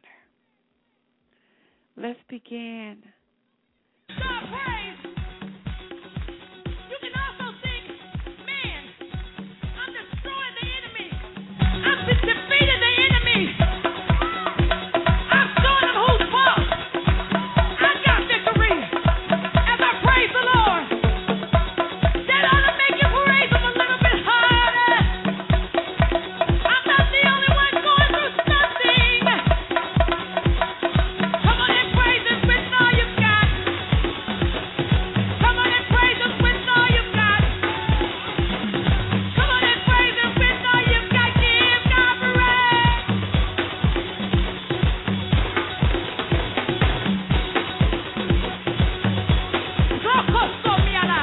Let's begin. God praise. You can also think, man, I'm destroying the enemy. I've defeated the enemy. I've shown him who's boss. I got victory. As I praise the Lord, that ought to make you praise him a little bit harder. I'm not the only one going through something. Come on and praise him with all you've got. Come on and praise him with all you've got. Come on and praise him with all you've got. Give God praise. Rokosomiana.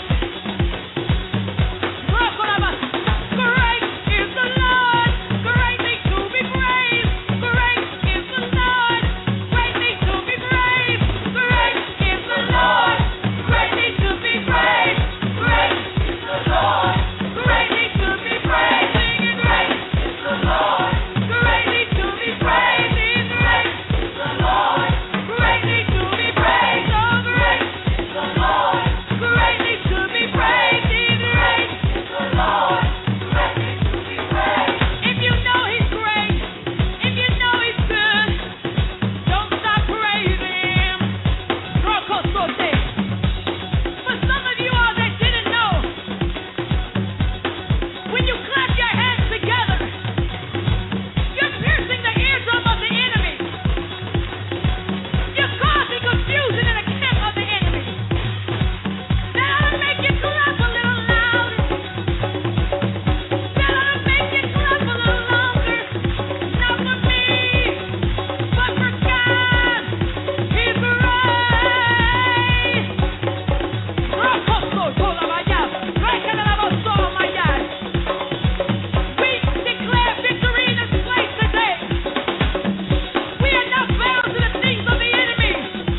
Rokoraba. Great is the Lord, greatly to be praised. Great is the Lord, greatly to be praised. Great is the Lord, greatly to be praised. Great is the Lord, greatly to be praised. Sing it, great is the Lord, greatly to be praised. Great is the Lord, greatly to be praised. Oh, great is the Lord, greatly to be praised. Great is the Lord, greatly to be praised. If you know he's great, if you know he's good, don't stop praising him. Rokosote. For some of you all that didn't know, when you clap your hands together, you're piercing the eardrum of the enemy. You're causing confusion in the camp of the enemy. That ought to make you clap a little louder. That ought to make you clap a little longer. Not for me, but for God. He's great. Rokosotolamaya. Rekanalabosolamaya. We declare victory in this place today. We are not bound to the things of the enemy.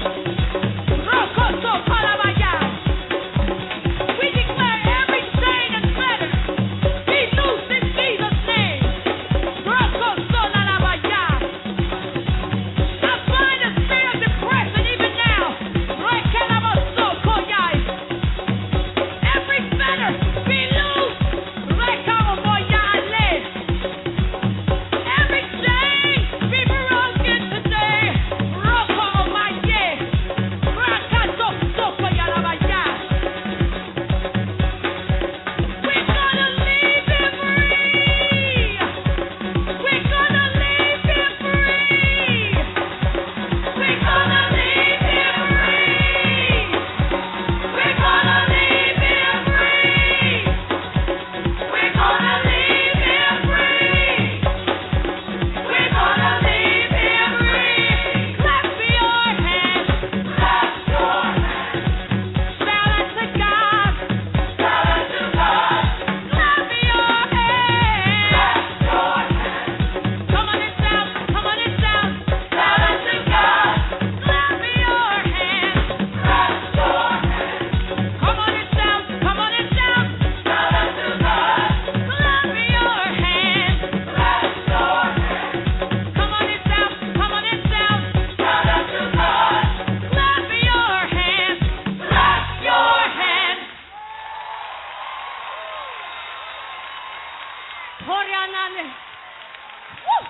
Rokosotolamaya. We declare every chain and fetter be loosed in Jesus' name. Rokosotolamaya. I bind the spirit of depression even now. Rekanabosokoyai. Every fetter be loosed. Rekamoyale. Every chain be broken today. Rokomaye. Rakasosokoyalamaya. We're gonna leave him free. We're gonna leave him free. We're gonna leave him free. We're gonna leave him free. We're gonna leave him free. We're gonna leave him free. Clap your hands. Clap your hands. Shout unto God. Shout unto God. Clap your hands. Clap your hands. Come on and shout. Come on and shout. Shout unto God. Clap your hands. Clap your hands. Come on and shout. Come on and shout. Shout unto God. Clap your hands. Clap your hands. Come on and shout. Come on and shout. Shout unto God. Clap your hands. Clap your hands. Horianane. Woo!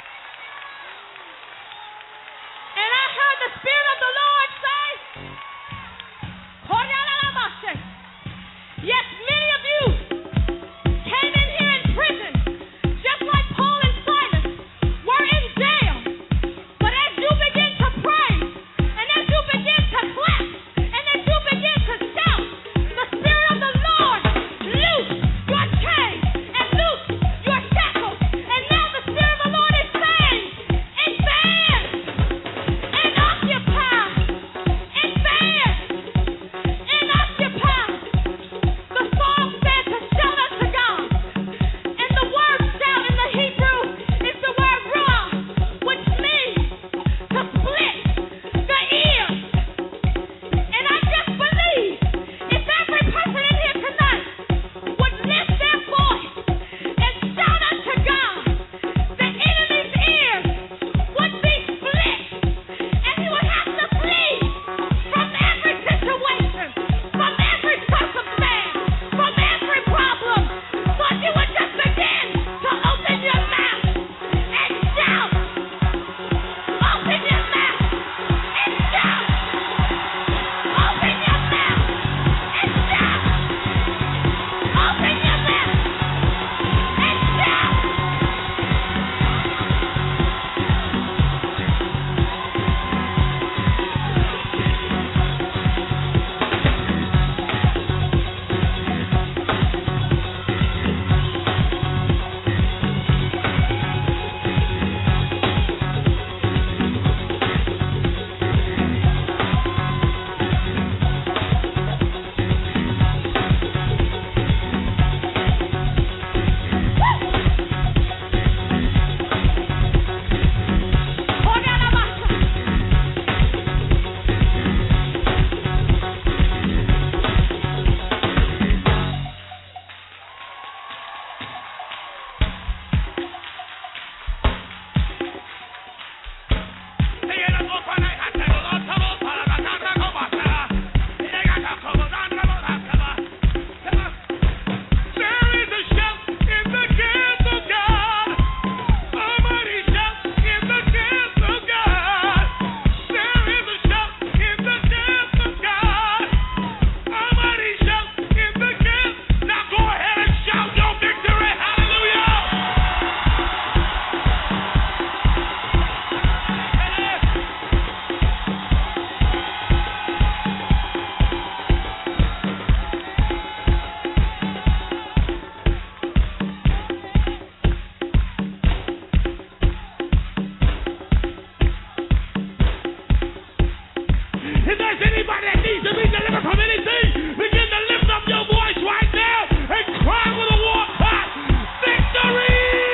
And I heard the Spirit of the Lord say, Horianamase. Yes, many of you came in here in prison, just like Paul and Silas were in jail. But as you begin to pray, and as you begin to clap, and as you begin to shout, the Spirit of the Lord loose your chains and loose your shackles. And now the Spirit of the Lord is saying, advance and occupy. If there's anybody that needs to be delivered from anything, begin to lift up your voice right now and cry with a war cry. Victory!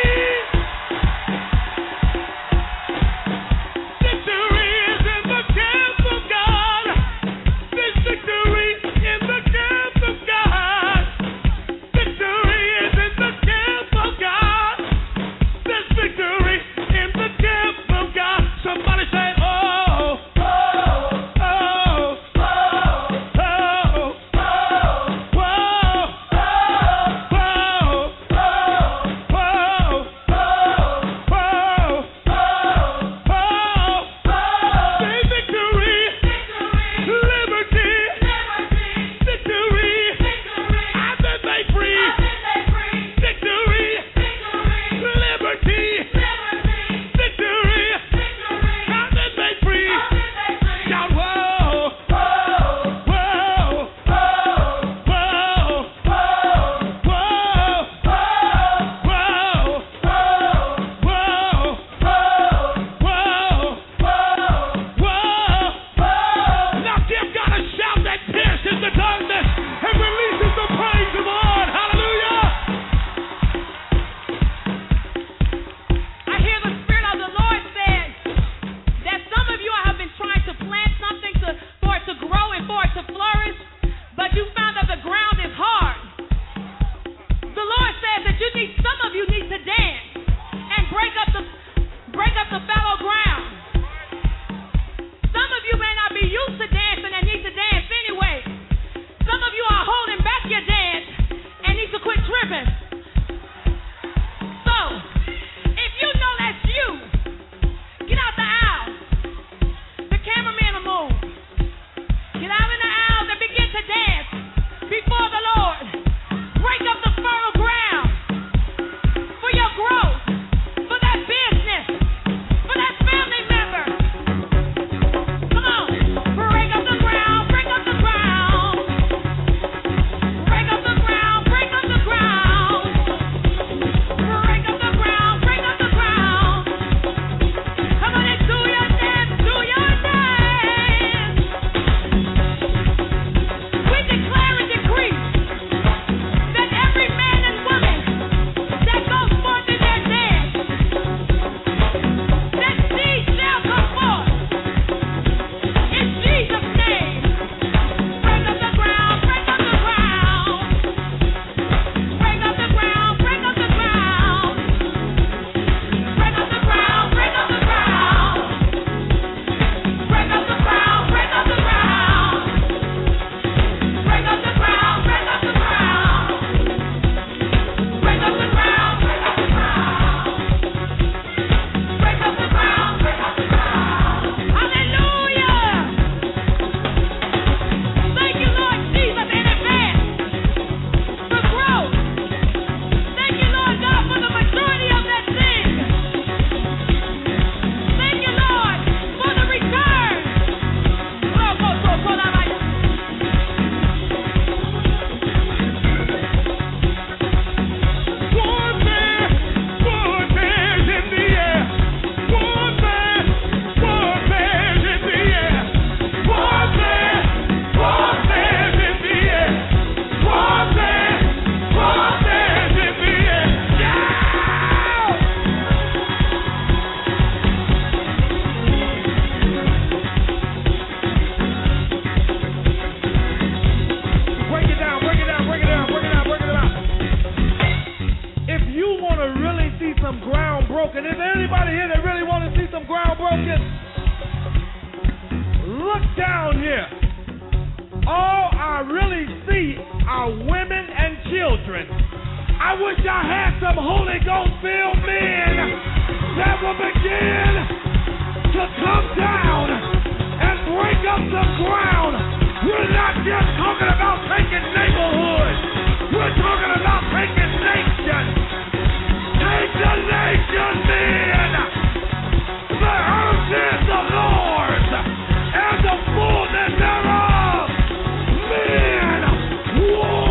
Victory is in the camp of God. There's victory in the camp of God. Victory is in the camp of God. There's victory in the camp of God. Somebody say, oh, oh, oh, oh, oh, oh, say victory, liberty, victory, I've been made free, victory, liberty, victory, I've been made free. Shout, whoa, whoa, whoa, whoa, whoa, now give God a shout that pierces the darkness and releases the praise of God. Hallelujah. I hear the Spirit of the Lord says that some of you have been trying to plant something for it to grow and for it to flourish, but you found that the ground is hard. The Lord says that some of you need to dance and break up the fallow ground. Some of you may not be used to dancing and need to dance anyway. Some of you are holding back your dance and need to quit tripping. So, if you know that's you, get out the aisle. The cameraman will move. Get out in the aisle and begin to dance before the Lord. Break up the fertile ground for your growth, for that business, for that family member. Come on. Break up the ground, break up the ground. Break up the ground, break up the ground. Break up the ground, break up the ground. Come on and do your dance, do your dance. We declare and decree that every man and woman that goes forth in their dance, that seed shall come forth. In Jesus' name. Break up the ground, break up the ground. Break up the ground, break up the ground. Break up the ground, break up the ground. Break up the ground, break up the ground. Break up the ground, break up the ground. Break up the ground, break up the ground. Break up the ground, break up the ground. Hallelujah. Thank you, Lord Jesus, in advance for growth. Thank you, Lord God, for the maturity of that thing. Thank you, Lord, for the return. Warfare's in the air. Warfare's in the air. Warfare's in the air. Warfare's in the air. Yeah! Break it down, break it down, break it down, break it down, break it down. If you want to really see some ground broken, is there anybody here that really want to see some ground broken? Look down here. All I really see are women and children. I wish I had some Holy Ghost filled men that will begin to come down and break up the ground. We're not just talking about taking neighborhoods. We're talking about taking nations. Take the nation, men. The earth is the Lord's and the fullness thereof. Men, war.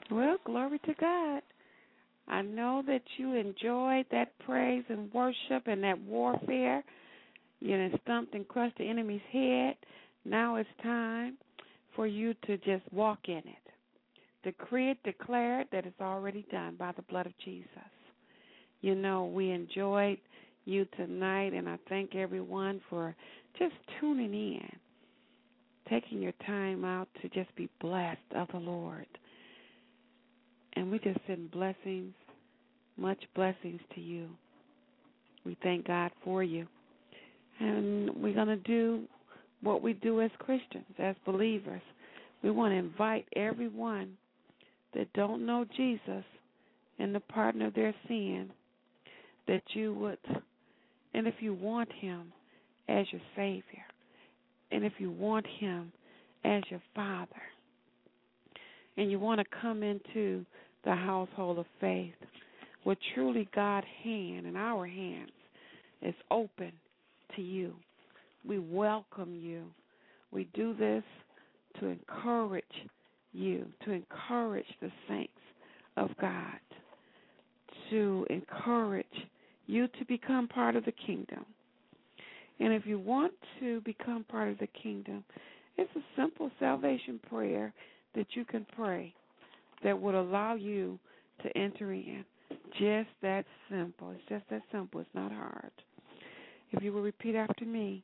Well, glory to God. I know that you enjoyed that praise and worship and that warfare. You know, stumped and crushed the enemy's head. Now it's time for you to just walk in it. Decree it, declare it, that it's already done by the blood of Jesus. You know, we enjoyed you tonight, and I thank everyone for just tuning in, taking your time out to just be blessed of the Lord. And we just send blessings, much blessings to you. We thank God for you. And we're going to do what we do as Christians, as believers. We want to invite everyone that don't know Jesus and the pardon of their sin, that you would, and if you want him as your Savior, and if you want him as your Father, and you want to come into the household of faith, where truly God's hand and our hands is open to you. We welcome you. We do this to encourage you, to encourage the saints of God, to encourage you to become part of the kingdom. And if you want to become part of the kingdom, it's a simple salvation prayer that you can pray that would allow you to enter in. Just that simple. It's just that simple. It's not hard. If you will repeat after me,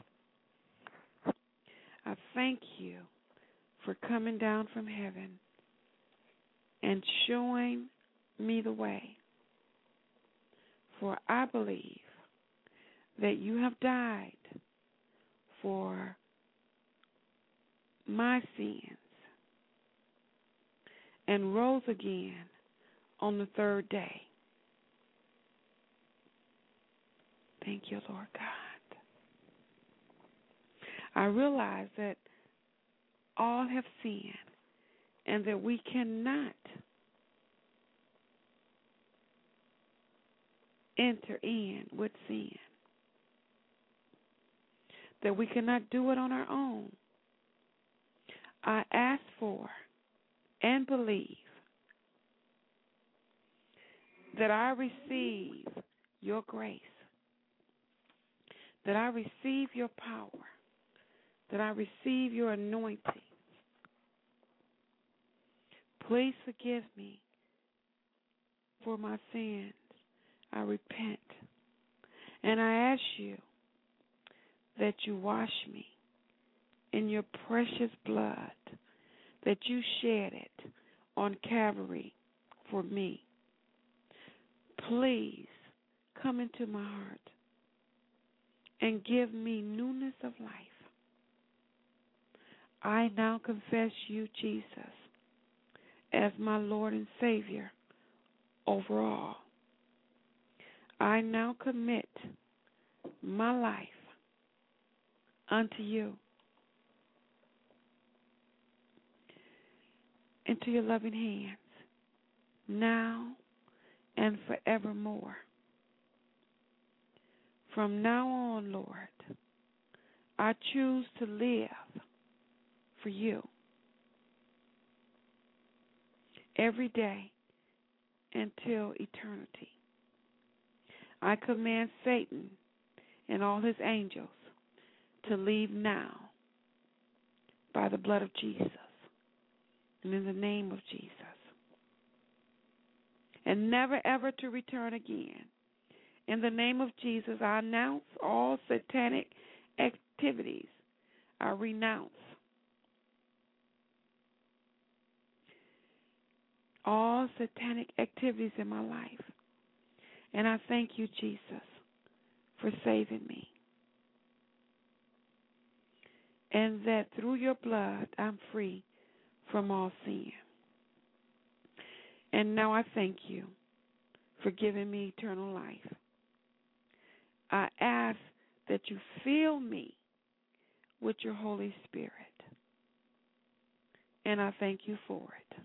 I thank you for coming down from heaven and showing me the way. For I believe that you have died for my sins and rose again on the third day. Thank you, Lord God. I realize that all have sinned and that we cannot enter in with sin, that we cannot do it on our own. I ask for and believe that I receive your grace, that I receive your power, that I receive your anointing. Please forgive me for my sins. I repent. And I ask you that you wash me in your precious blood, that you shed it on Calvary for me. Please come into my heart and give me newness of life. I now confess you, Jesus, as my Lord and Savior over all. I now commit my life unto you, into your loving hands, now and forevermore. From now on, Lord, I choose to live for you every day until eternity. I command Satan and all his angels to leave now by the blood of Jesus and in the name of Jesus, and never ever to return again. In the name of Jesus, I announce all satanic activities. I renounce all satanic activities in my life. And I thank you, Jesus, for saving me. And that through your blood, I'm free from all sin. And now I thank you for giving me eternal life. I ask that you fill me with your Holy Spirit. And I thank you for it.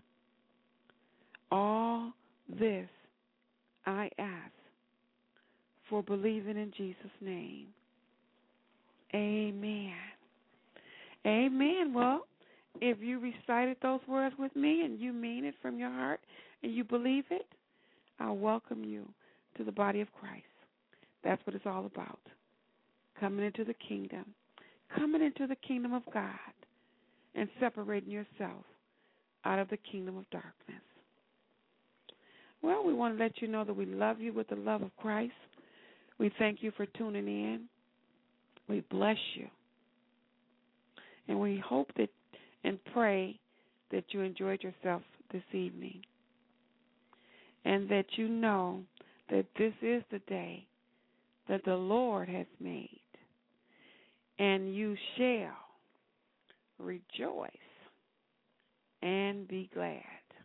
All this I ask for believing in Jesus' name. Amen. Amen. Well, if you recited those words with me and you mean it from your heart and you believe it, I welcome you to the body of Christ. That's what it's all about. Coming into the kingdom of God and separating yourself out of the kingdom of darkness. Well, we want to let you know that we love you with the love of Christ. We thank you for tuning in. We bless you. And we hope that and pray that you enjoyed yourself this evening. And that you know that this is the day that the Lord has made. And you shall rejoice and be glad.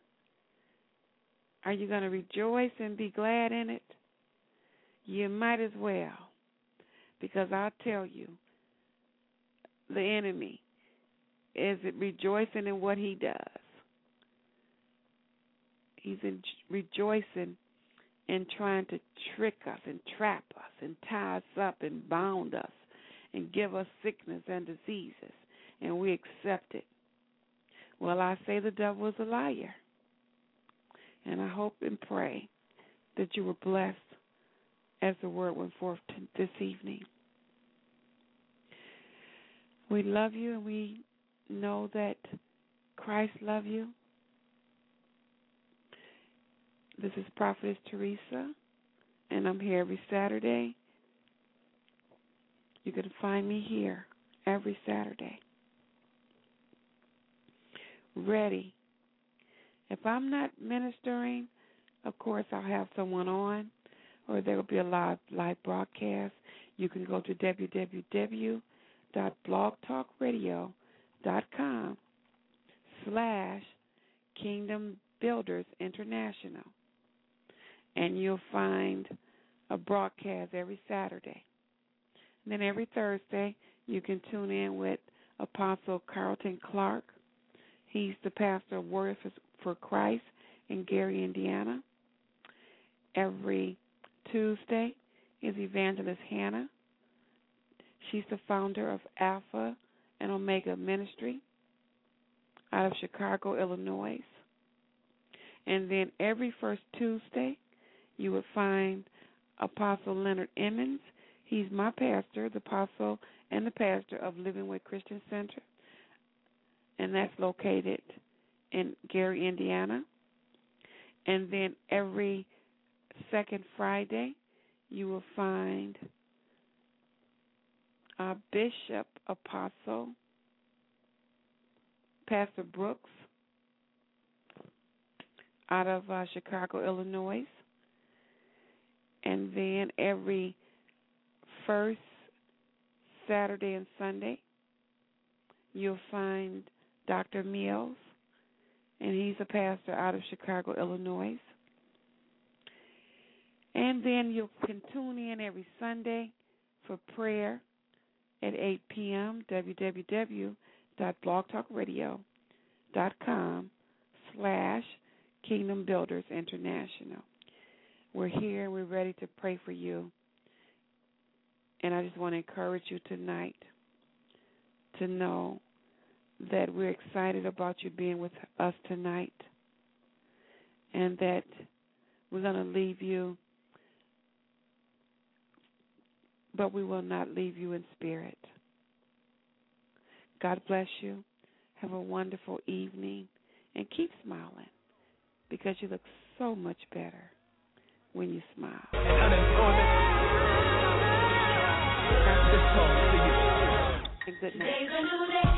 Are you going to rejoice and be glad in it? You might as well, because I'll tell you, the enemy is rejoicing in what he does. He's rejoicing in trying to trick us and trap us and tie us up and bound us and give us sickness and diseases, and we accept it. Well, I say the devil is a liar. And I hope and pray that you were blessed as the word went forth this evening. We love you, and we know that Christ loves you. This is Prophetess Teresa, and I'm here every Saturday. You can find me here every Saturday, ready. If I'm not ministering, of course, I'll have someone on, or there will be a live broadcast. You can go to www.blogtalkradio.com/Kingdom Builders International, and you'll find a broadcast every Saturday. And then every Thursday, you can tune in with Apostle Carlton Clark. He's the pastor of Warriors for Christ in Gary, Indiana. Every Tuesday is Evangelist Hannah. She's the founder of Alpha and Omega Ministry out of Chicago, Illinois. And then every first Tuesday, you would find Apostle Leonard Emmons. He's my pastor, the apostle and the pastor of Living Way Christian Center, and that's located in Gary, Indiana. And then every second Friday, you will find our Bishop Apostle, Pastor Brooks, out of Chicago, Illinois. And then every first Saturday and Sunday, you'll find Dr. Mills, and he's a pastor out of Chicago, Illinois. And then you can tune in every Sunday for prayer at 8 p.m., www.blogtalkradio.com/Kingdom Builders International. We're here and we're ready to pray for you. And I just want to encourage you tonight to know that we're excited about you being with us tonight, and that we're going to leave you, but we will not leave you in spirit. God bless you. Have a wonderful evening, and keep smiling, because you look so much better when you smile. And good night. Today's a new day,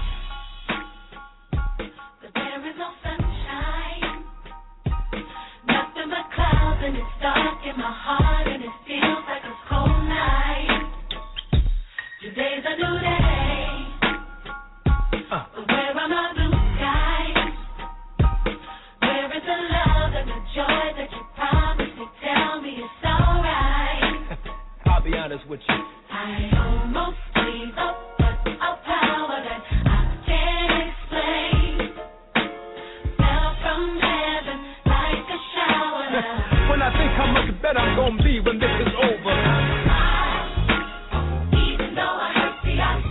but there is no sunshine. Nothing but clouds, and it's dark in my heart, and it feels like a cold night. Today's a new day, but where are my blue skies? Where is the love and the joy that you promised me? Tell me it's alright. I'll be honest with you. I almost gave up, but a power that I can't explain fell from heaven like a shower. When I think how much better I'm gonna be when this is over. Even though I hurt the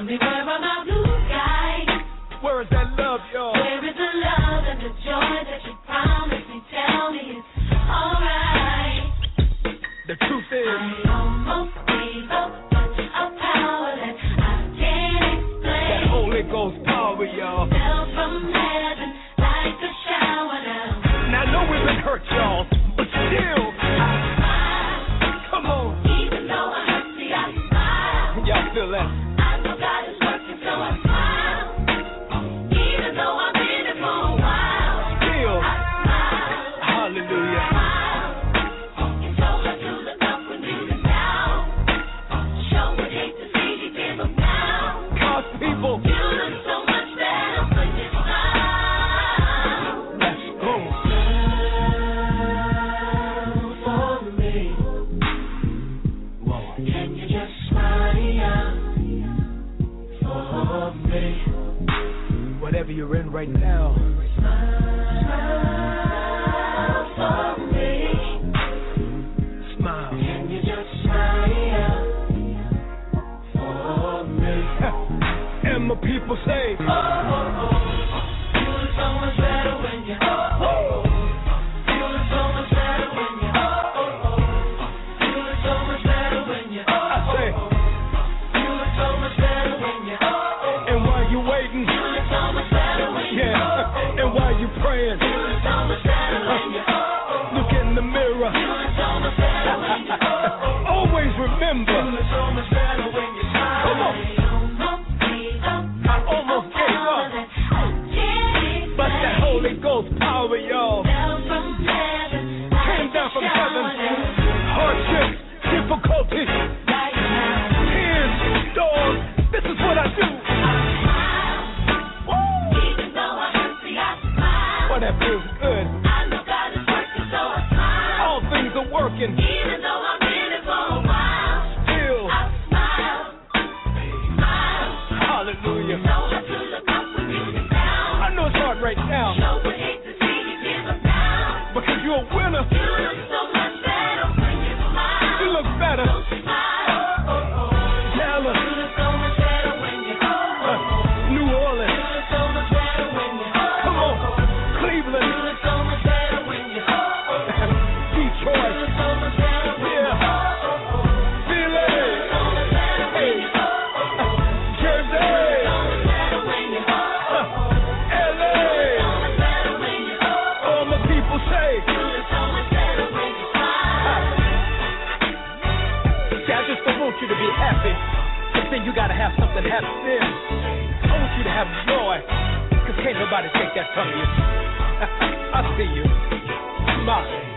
me where are my blue skies? Where is that love, y'all? Where is the love and the joy that you promised me? Tell me it's alright. The truth is, I almost gave up, but a power that I can't explain. that Holy Ghost power, y'all. Fell from heaven like a shower now. Now I know we've been hurt, y'all, but still, come on. Even though I hurt, see I smile. Y'all feel that? I know God is working, so I smile. Even though I've been here for a while, Still, I smile. hallelujah. It's so hard to look up when you've been down. Sure would hate to see you give up now. God's people, You look so much better when you smile. let's go. For me, can you just smile for me? Whatever you're in right now, Smile for me. smile. Can you just smile for me? And my people say, Oh, oh, oh. You look so much better when you oh, oh, oh. You look so much better when you oh, oh, oh. You look so much better when you oh, I say, oh, oh. You look so much better when you oh, oh, oh. and while you waiting, You look so much better when you yeah, oh, oh, and while you praying, You look so much better when you oh, oh. look in the mirror. You look so much better when you oh, oh. Always remember, You look so much better when you smile. Come on. I almost gave up, but that Holy Ghost power, y'all, came down from heaven. Hardships, difficulties, tears, storms. This is what I do. Woo! Boy, that feels good. All things are working. Still, hallelujah. I know it's hard right now, because you're a winner. You look better. Dallas, New Orleans, come on, Cleveland, Detroit, yeah, Philly, hey, Jersey, LA. All my people say, see, I just don't want you to be happy, but then you gotta have something happen then. I want you to have joy, because can't nobody take that from you. I see you. Smile.